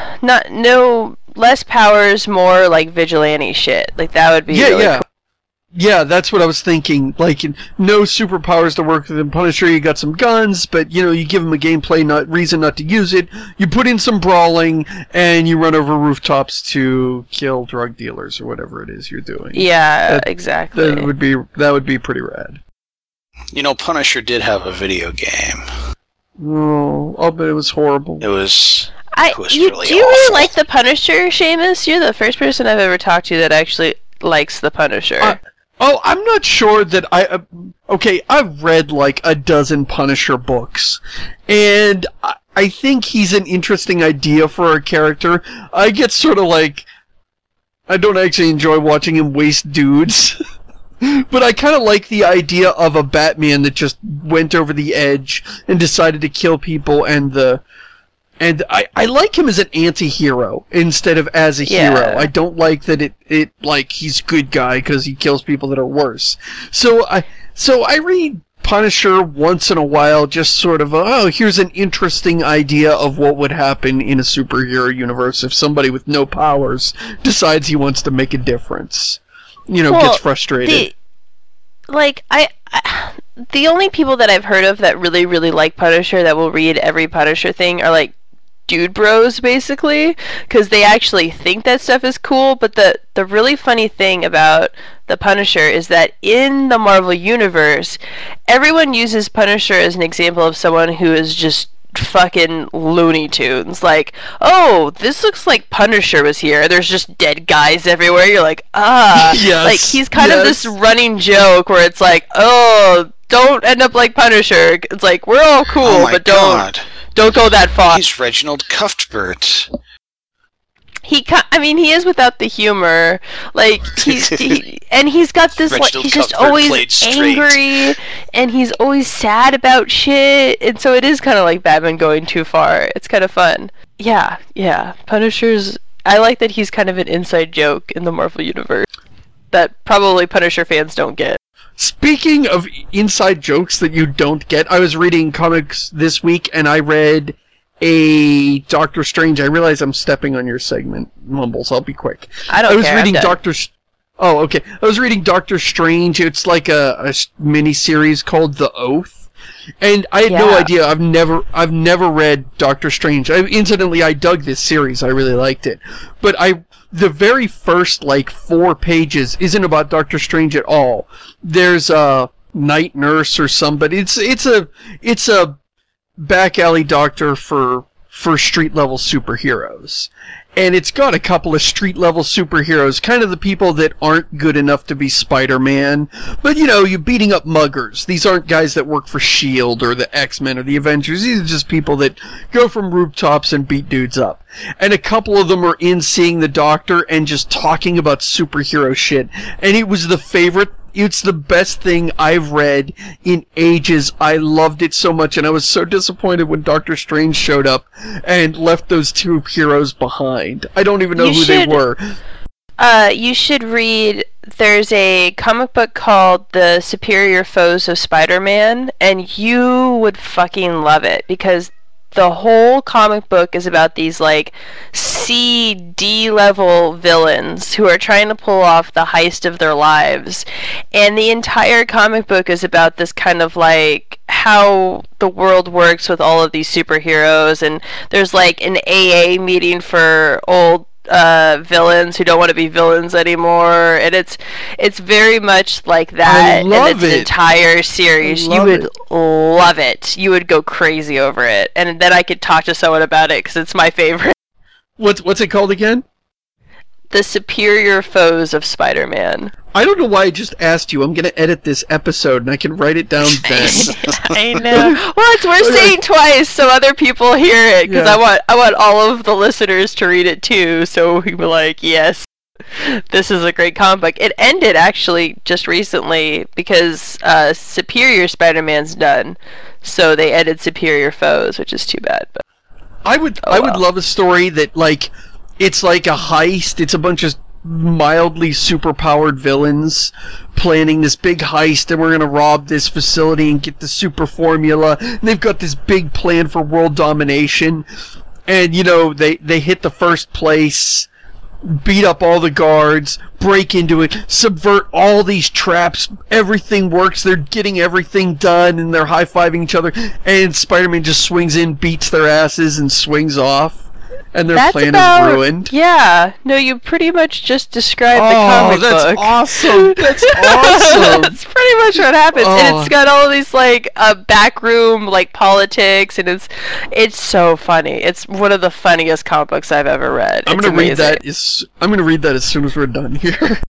less powers, more like vigilante shit. Like that would be really cool.
Yeah, that's what I was thinking. Like, no superpowers to work with in Punisher. You got some guns, but you give him a gameplay reason not to use it. You put in some brawling, and you run over rooftops to kill drug dealers or whatever it is you're doing.
Yeah, exactly.
That would be pretty rad.
Punisher did have a video game.
Oh, I'll bet it was horrible.
It was really
do you
awful.
really like the Punisher, Seamus? You're the first person I've ever talked to that actually likes the Punisher.
I'm not sure that I've read like a dozen Punisher books, and I think he's an interesting idea for a character. I get sort of like, I don't actually enjoy watching him waste dudes. But I kind of like the idea of a Batman that just went over the edge and decided to kill people, and I like him as an anti-hero instead of as a hero. I don't like that it like he's good guy because he kills people that are worse. So I read Punisher once in a while, just sort of, here's an interesting idea of what would happen in a superhero universe if somebody with no powers decides he wants to make a difference. Gets frustrated.
The only people that I've heard of that really, really like Punisher, that will read every Punisher thing, are like dude bros, basically, because they actually think that stuff is cool. But the really funny thing about the Punisher is that in the Marvel Universe, everyone uses Punisher as an example of someone who is just fucking Looney Tunes. Like, oh, this looks like Punisher was here. There's just dead guys everywhere. You're like,
yes,
like he's kind of this running joke where it's like, oh, don't end up like Punisher. It's like, we're all cool, but don't Don't go that far.
He's Reginald Cuthbert.
He is without the humor. Like he's got this like
Reginald
he's just
Cuthbert
always
played straight.
angry and he's always sad about shit, and so it is kind of like Batman going too far. It's kind of fun. Yeah. Punisher's. I like that he's kind of an inside joke in the Marvel universe that probably Punisher fans don't get.
Speaking of inside jokes that you don't get, I was reading comics this week and I read a Doctor Strange. I realize I'm stepping on your segment, Mumbles. I'll be quick.
I was
reading Oh, okay. I was reading Doctor Strange. It's like a mini-series called The Oath. And I had no idea. I've never read Doctor Strange. Incidentally, I dug this series. I really liked it. But the very first, 4 pages isn't about Doctor Strange at all. There's a night nurse or somebody. It's a back alley doctor for street level superheroes. And it's got a couple of street level superheroes, kind of the people that aren't good enough to be Spider-Man. But you're beating up muggers. These aren't guys that work for S.H.I.E.L.D. or the X-Men or the Avengers. These are just people that go from rooftops and beat dudes up. And a couple of them are in seeing the doctor and just talking about superhero shit. And it was it's the best thing I've read in ages. I loved it so much, and I was so disappointed when Doctor Strange showed up and left those 2 heroes behind. I don't even know who they were.
You should read, there's a comic book called The Superior Foes of Spider-Man, and you would fucking love it, because the whole comic book is about these C, D level villains who are trying to pull off the heist of their lives. And the entire comic book is about this kind of how the world works with all of these superheroes. And there's an AA meeting for old villains who don't want to be villains anymore, and it's very much like that.
I love
and it's an entire series. You would love it. You would go crazy over it, and then I could talk to someone about it because it's my favorite.
What's it called again?
The Superior Foes of Spider-Man.
I don't know why I just asked you. I'm going to edit this episode, and I can write it down then.
I know. Well, it's worth saying twice so other people hear it, because I want all of the listeners to read it too, so we can be yes, this is a great comic book. It ended, actually, just recently, because Superior Spider-Man's done, so they ended Superior Foes, which is too bad. But
I would love a story that, it's like a heist. It's a bunch of mildly superpowered villains planning this big heist, and we're going to rob this facility and get the super formula. And they've got this big plan for world domination. And, they hit the first place, beat up all the guards, break into it, subvert all these traps. Everything works. They're getting everything done, and they're high-fiving each other. And Spider-Man just swings in, beats their asses, and swings off. And their plan is ruined.
Yeah. No, you pretty much just described the comic book.
Oh, that's awesome. That's awesome.
That's pretty much what happens. And it's got all these backroom politics, and it's so funny. It's one of the funniest comic books I've ever read.
I'm going to read that as soon as we're done here.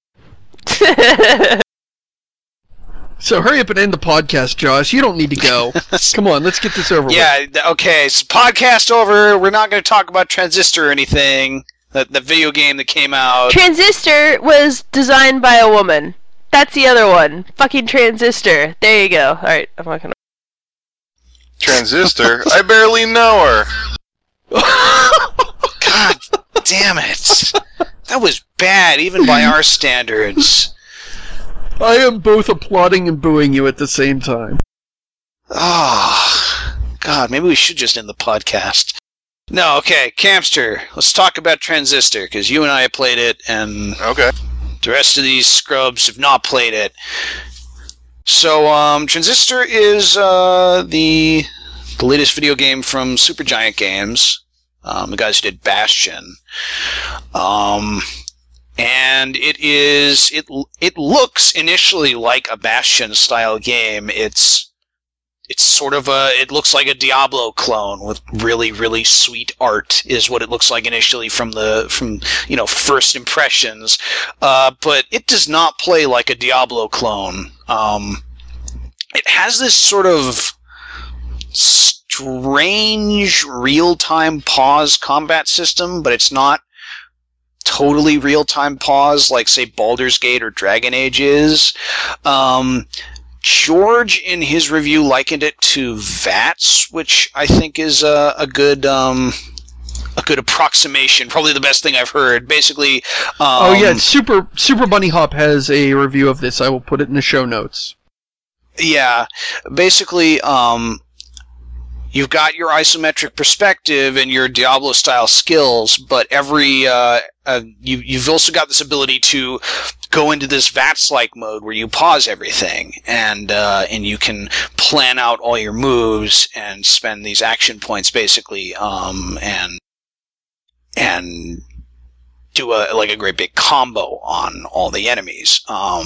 So hurry up and end the podcast, Josh. You don't need to go. Come on, let's get this over with.
Yeah, okay, so podcast over. We're not going to talk about Transistor or anything, the video game that came out.
Transistor was designed by a woman. That's the other one. Fucking Transistor. There you go. Alright, I'm not going to...
Transistor? I barely know her.
God damn it. That was bad, even by our standards.
I am both applauding and booing you at the same time.
Oh, God, maybe we should just end the podcast. No, okay, Campster, let's talk about Transistor, because you and I have played it, and
okay,
the rest of these scrubs have not played it. So, Transistor is the latest video game from Supergiant Games, the guys who did Bastion. And it looks initially like a Bastion style game. It's sort of it looks like a Diablo clone with really, really sweet art is what it looks like initially from first impressions. But it does not play like a Diablo clone. It has this sort of strange real-time pause combat system, but it's not totally real-time pause like, say, Baldur's Gate or Dragon Age is. George, in his review, likened it to VATS, which I think is a good approximation. Probably the best thing I've heard. Basically,
Super Bunny Hop has a review of this. I will put it in the show notes. Yeah,
basically, you've got your isometric perspective and your Diablo-style skills, but you've also got this ability to go into this VATS-like mode where you pause everything, and you can plan out all your moves and spend these action points basically, and do a great big combo on all the enemies.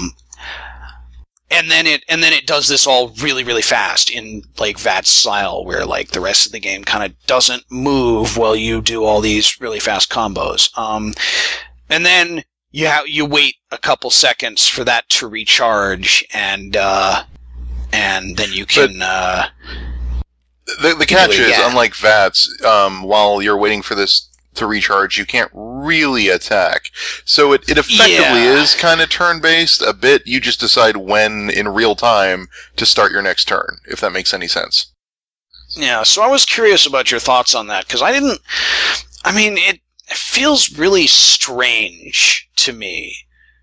And then it does this all really, really fast in like VATS style, where like the rest of the game kind of doesn't move while you do all these really fast combos. And then you wait a couple seconds for that to recharge, and then you can.
The catch is, unlike VATS, while you're waiting for this to recharge, you can't really attack. So it effectively is kind of turn-based a bit. You just decide when, in real time, to start your next turn, if that makes any sense.
Yeah, so I was curious about your thoughts on that, because it feels really strange to me.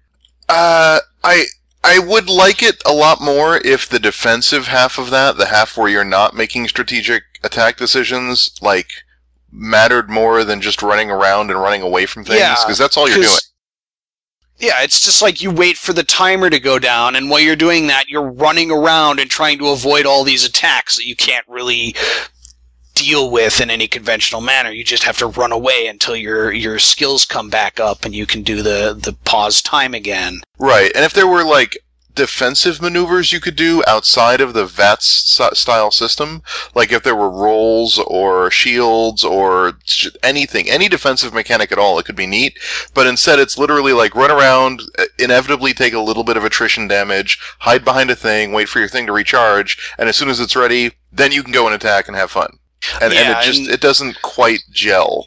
I would like it a lot more if the defensive half of that, the half where you're not making strategic attack decisions, like, mattered more than just running around and running away from things, because that's all you're doing.
Yeah, it's just like you wait for the timer to go down, and while you're doing that, you're running around and trying to avoid all these attacks that you can't really deal with in any conventional manner. You just have to run away until your skills come back up and you can do the pause time again.
Right, and if there were, like, defensive maneuvers you could do outside of the VATS style system, like if there were rolls or shields or anything, any defensive mechanic at all, it could be neat. But instead it's literally like run around, inevitably take a little bit of attrition damage, hide behind a thing, wait for your thing to recharge, and as soon as it's ready, then you can go and attack and have fun. And it doesn't quite gel.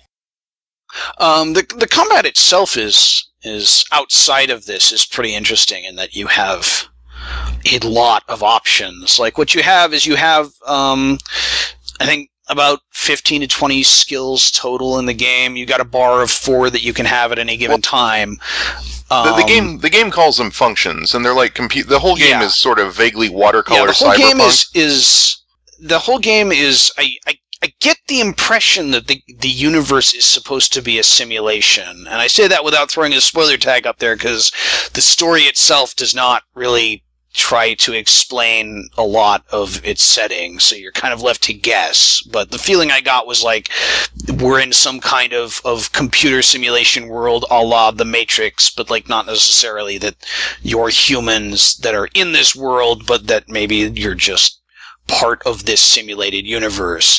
The combat itself is outside of this is pretty interesting in that you have a lot of options. Like what you have is I think about 15 to 20 skills total in the game. You got a bar of 4 that you can have at any given time.
The game calls them functions, and they're like the whole game is sort of vaguely watercolor cyberpunk.
The whole game is I get the impression that the universe is supposed to be a simulation, and I say that without throwing a spoiler tag up there because the story itself does not really try to explain a lot of its setting, so you're kind of left to guess. But the feeling I got was like we're in some kind of computer simulation world a la The Matrix, but like not necessarily that you're humans that are in this world, but that maybe you're just part of this simulated universe.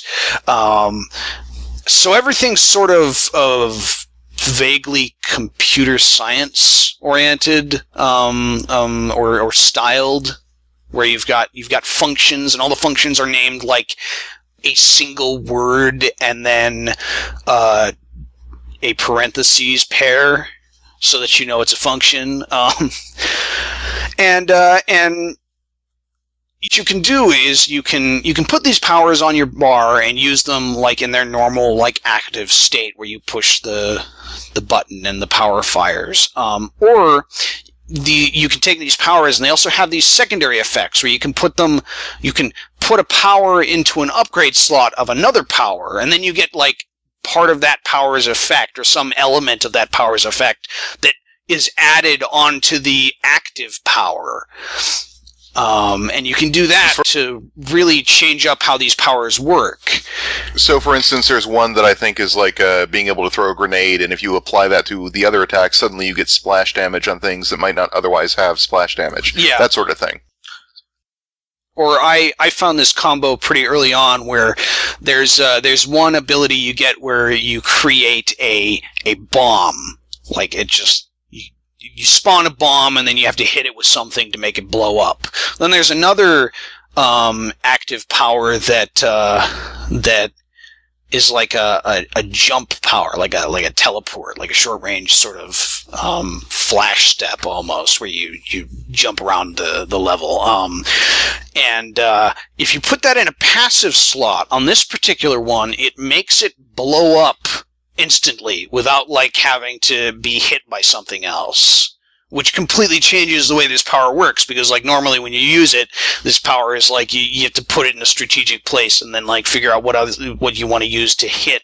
So everything's sort of vaguely computer science oriented, or styled, where you've got functions, and all the functions are named like a single word and then a parentheses pair, so that you know it's a function. And what you can do is you can put these powers on your bar and use them like in their normal like active state where you push the button and the power fires. Or you can take these powers and they also have these secondary effects where you can put a power into an upgrade slot of another power, and then you get like part of that power's effect or some element of that power's effect that is added onto the active power. And you can do that to really change up how these powers work.
So, for instance, there's one that I think is like being able to throw a grenade, and if you apply that to the other attack, suddenly you get splash damage on things that might not otherwise have splash damage.
Yeah.
That sort of thing.
Or I found this combo pretty early on where there's one ability you get where you create a bomb. Like it just... You spawn a bomb and then you have to hit it with something to make it blow up. Then there's another active power that is like a jump power, like a teleport, like a short range sort of flash step almost, where you jump around the level. And if you put that in a passive slot on this particular one, it makes it blow up instantly without like having to be hit by something else, which completely changes the way this power works, because like normally when you use it, this power is like you have to put it in a strategic place and then like figure out what you want to use to hit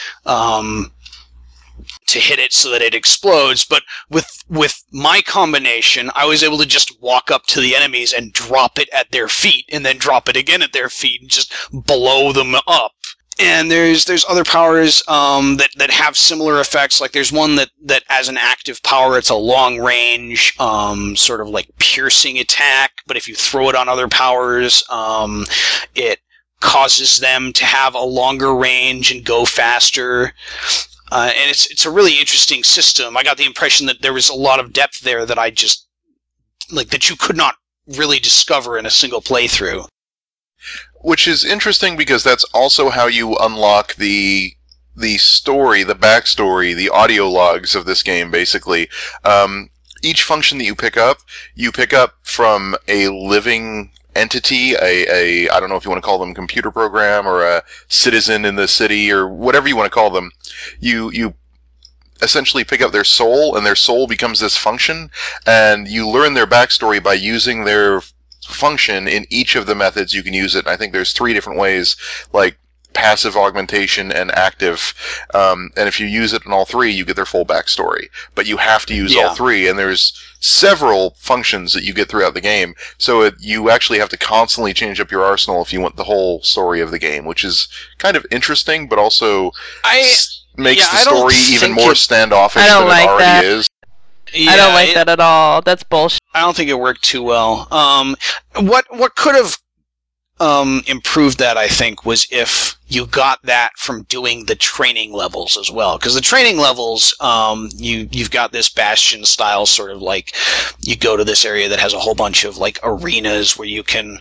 it so that it explodes. But with my combination, I was able to just walk up to the enemies and drop it at their feet, and then drop it again at their feet and just blow them up. And there's other powers that have similar effects. Like there's one that as an active power, it's a long range sort of like piercing attack, but if you throw it on other powers, it causes them to have a longer range and go faster. And it's a really interesting system. I got the impression that there was a lot of depth there that I just like that you could not really discover in a single playthrough.
Which is interesting because that's also how you unlock the story, the backstory, the audio logs of this game, basically. Each function that you pick up from a living entity, I don't know if you want to call them computer program or a citizen in the city or whatever you want to call them. You essentially pick up their soul, and their soul becomes this function, and you learn their backstory by using their function in each of the methods you can use it. And I think there's 3 different ways, like passive augmentation and active, and if you use it in all 3, you get their full backstory, but you have to use all 3, and there's several functions that you get throughout the game, so you actually have to constantly change up your arsenal if you want the whole story of the game, which is kind of interesting, but also makes the story even more standoffish than it already is.
Yeah, I don't like that at all. That's bullshit.
I don't think it worked too well. What could have improved that, I think, was if you got that from doing the training levels as well. Because the training levels, you've got this Bastion style sort of like, you go to this area that has a whole bunch of like arenas where you can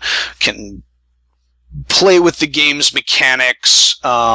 play with the game's mechanics,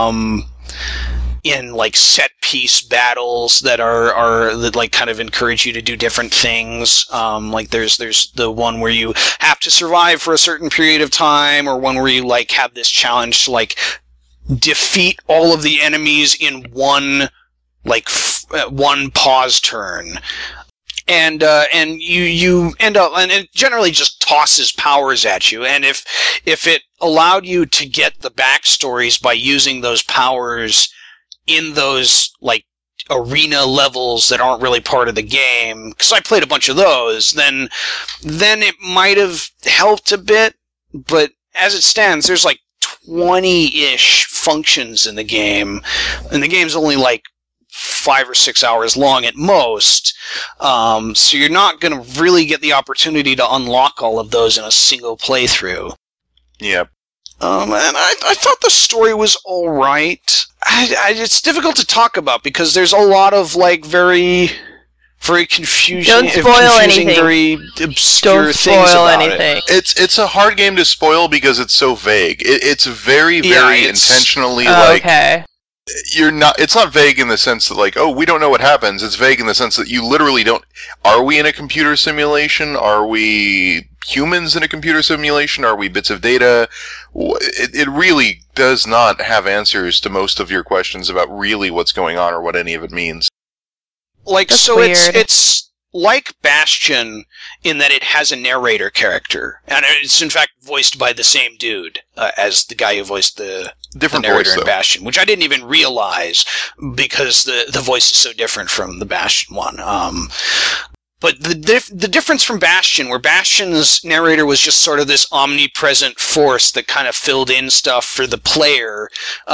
in like set piece battles that that like kind of encourage you to do different things. Like there's the one where you have to survive for a certain period of time, or one where you like have this challenge to like defeat all of the enemies in one like one pause turn. And you end up, and it generally just tosses powers at you. And if it allowed you to get the backstories by using those powers in those like arena levels that aren't really part of the game, because I played a bunch of those, then it might have helped a bit. But as it stands, there's like 20-ish functions in the game, and the game's only like 5 or 6 hours long at most. So you're not going to really get the opportunity to unlock all of those in a single playthrough.
Yep.
And I thought the story was all right. It's difficult to talk about because there's a lot of like very confusing,
Don't spoil anything.
very obscure
Don't
things
spoil
about
anything.
it.
It's a hard game to spoil because it's so vague. It's very intentionally
Okay.
It's not vague in the sense that like, oh, we don't know what happens. It's vague in the sense that you literally don't. Are we in a computer simulation? Are we humans in a computer simulation? Are we bits of data? It really does not have answers to most of your questions about really what's going on or what any of it means.
Like,
That's
so
weird.
it's like Bastion in that it has a narrator character, and it's in fact voiced by the same dude as the guy who voiced the narrator in Bastion, which I didn't even realize because the voice is so different from the Bastion one. But the difference from Bastion, where Bastion's narrator was just sort of this omnipresent force that kind of filled in stuff for the player,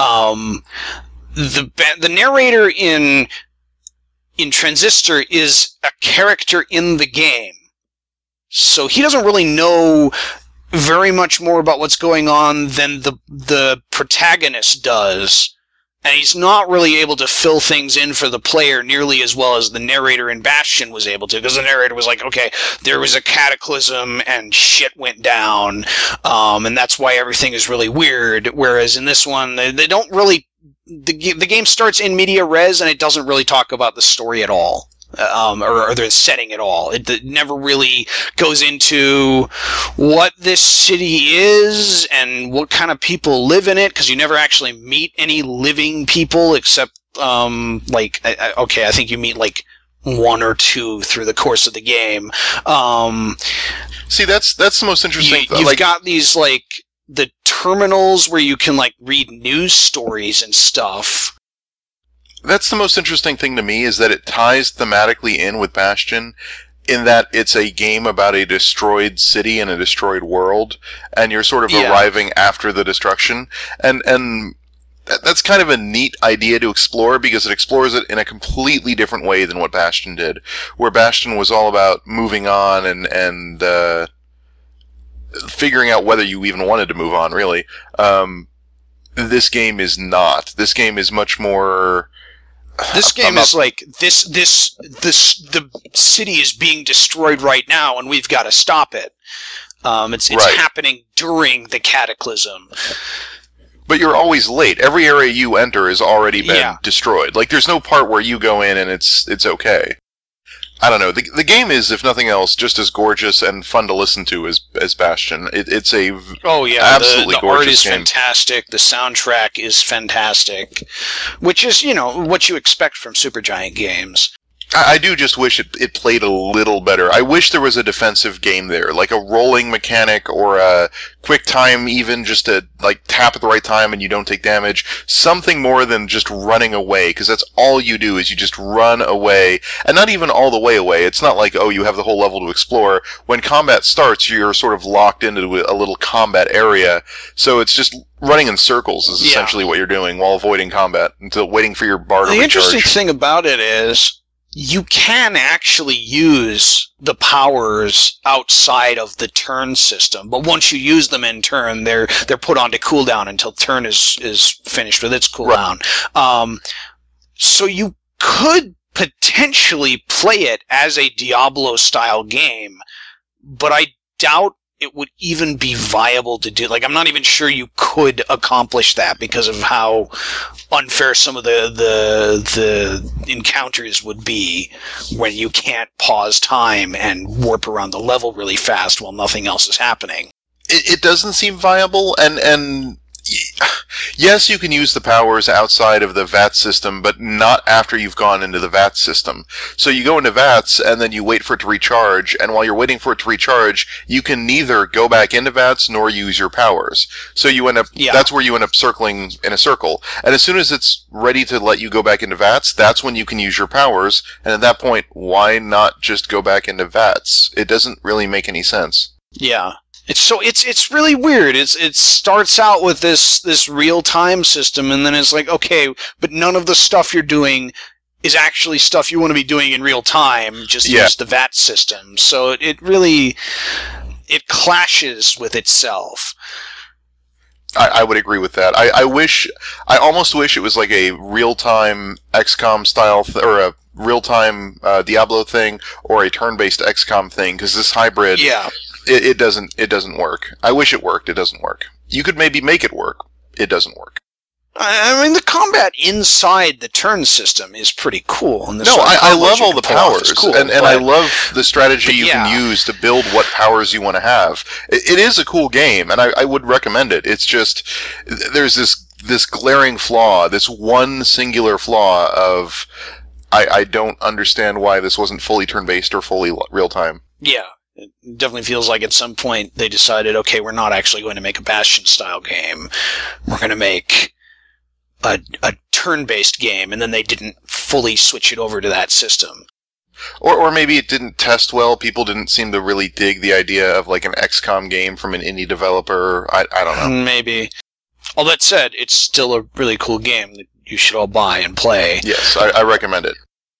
the narrator in Transistor is a character in the game. So he doesn't really know very much more about what's going on than the protagonist does. And he's not really able to fill things in for the player nearly as well as the narrator in Bastion was able to, because the narrator was like, okay, there was a cataclysm and shit went down, and that's why everything is really weird. Whereas in this one, they don't really... The game starts in media res, and it doesn't really talk about the story at all. Or the setting at all. It never really goes into what this city is and what kind of people live in it, because you never actually meet any living people except, I think you meet, like, one or two through the course of the game.
See, that's the most interesting thing.
You've got these, like, the terminals where you can, like, read news stories and stuff.
That's the most interesting thing to me, is that it ties thematically in with Bastion, in that it's a game about a destroyed city and a destroyed world, and you're sort of arriving after the destruction. And that's kind of a neat idea to explore, because it explores it in a completely different way than what Bastion did, where Bastion was all about moving on and figuring out whether you even wanted to move on, really. This game is not. This game is much more...
This game is like, the city is being destroyed right now, and we've got to stop it. It's
right.
happening during the cataclysm.
But you're always late. Every area you enter has already been destroyed. Like, there's no part where you go in and it's okay. I don't know. The game is, if nothing else, just as gorgeous and fun to listen to as Bastion. It's a absolutely
the
gorgeous
art is
game.
fantastic. The soundtrack is fantastic, which is, what you expect from Supergiant games.
I do just wish it played a little better. I wish there was a defensive game there, like a rolling mechanic or a quick time, even just to like tap at the right time and you don't take damage. Something more than just running away, because that's all you do is you just run away, and not even all the way away. It's not like, oh, you have the whole level to explore. When combat starts, you're sort of locked into a little combat area, so it's just running in circles is essentially what you're doing while avoiding combat until waiting for your bar to recharge.
The interesting thing about it is, you can actually use the powers outside of the turn system, but once you use them in turn, they're put onto cooldown until turn is finished with its cooldown. Right. So you could potentially play it as a Diablo-style game, but I doubt it would even be viable to do. Like, I'm not even sure you could accomplish that because of how unfair some of the encounters would be when you can't pause time and warp around the level really fast while nothing else is happening.
It doesn't seem viable, and yes, you can use the powers outside of the VATS system, but not after you've gone into the VATS system. So you go into VATS, and then you wait for it to recharge, and while you're waiting for it to recharge, you can neither go back into VATS nor use your powers. So you end up, that's where you end up circling in a circle. And as soon as it's ready to let you go back into VATS, that's when you can use your powers, and at that point, why not just go back into VATS? It doesn't really make any sense.
Yeah. It's really weird. It starts out with this real-time system, and then it's like, okay, but none of the stuff you're doing is actually stuff you want to be doing in real time, just use the VAT system. So it clashes with itself.
I would agree with that. I almost wish it was like a real-time XCOM style, or a real-time Diablo thing, or a turn-based XCOM thing, because this hybrid... It doesn't work. I wish it worked. It doesn't work. You could maybe make it work. It doesn't work.
I mean, the combat inside the turn system is pretty cool. And
I love all the powers, cool, and I love the strategy you can use to build what powers you want to have. It is a cool game, and I would recommend it. It's just, there's this glaring flaw, this one singular flaw of, I don't understand why this wasn't fully turn-based or fully real-time.
Yeah. It definitely feels like at some point they decided, okay, we're not actually going to make a Bastion-style game. We're going to make a turn-based game, and then they didn't fully switch it over to that system.
Or maybe it didn't test well. People didn't seem to really dig the idea of like an XCOM game from an indie developer. I don't know.
Maybe. All that said, it's still a really cool game that you should all buy and play.
Yes, I recommend it.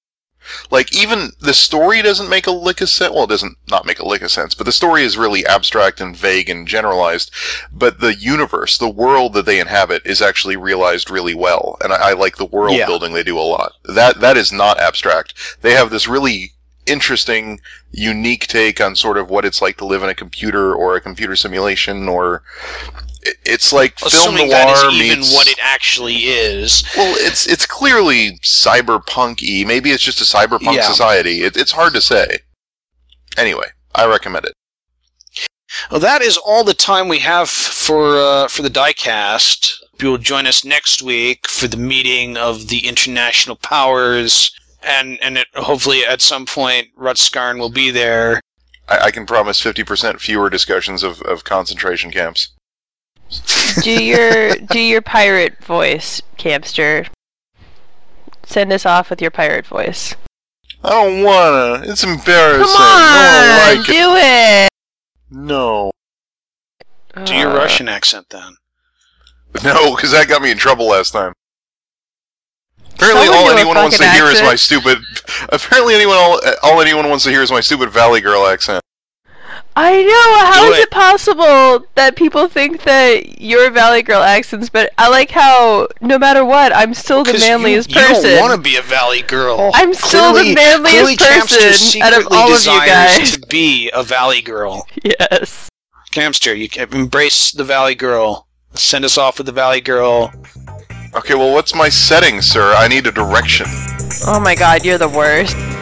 Like, even the story doesn't make a lick of sense. Well, it doesn't not make a lick of sense, but the story is really abstract and vague and generalized. But the universe, the world that they inhabit, is actually realized really well. And I like the world building they do a lot. That is not abstract. They have this really interesting, unique take on sort of what it's like to live in a computer or a computer simulation, or it's like film noir
that is even
meets
what it actually is.
Well, it's clearly cyberpunk-y. Maybe it's just a cyberpunk society. It's hard to say. Anyway, I recommend it.
Well, that is all the time we have for the Diecast. You will join us next week for the meeting of the international powers, and hopefully at some point Rutskarn will be there.
I can promise 50% fewer discussions of concentration camps.
Do your pirate voice, Campster. Send us off with your pirate voice.
I don't wanna. It's embarrassing.
Come on,
like
do it.
No.
Do your Russian accent then.
No, because that got me in trouble last time. Apparently,
Someone
all
do a
anyone wants to
fucking
hear is
accent.
my stupid. Apparently, all anyone wants to hear is my stupid Valley Girl accent.
I know. How
Do
is
it.
it possible that people think that your Valley Girl accent's? But I like how no matter what, I'm still the
'Cause
manliest
you
person.
don't want to be a Valley Girl.
I'm still the manliest
Campster
person out of
secretly
all of you
desires
guys.
to be a Valley Girl.
Yes.
Campster, you can embrace the Valley Girl. Send us off with the Valley Girl.
Okay, well, what's my setting, sir? I need a direction.
Oh my God, you're the worst.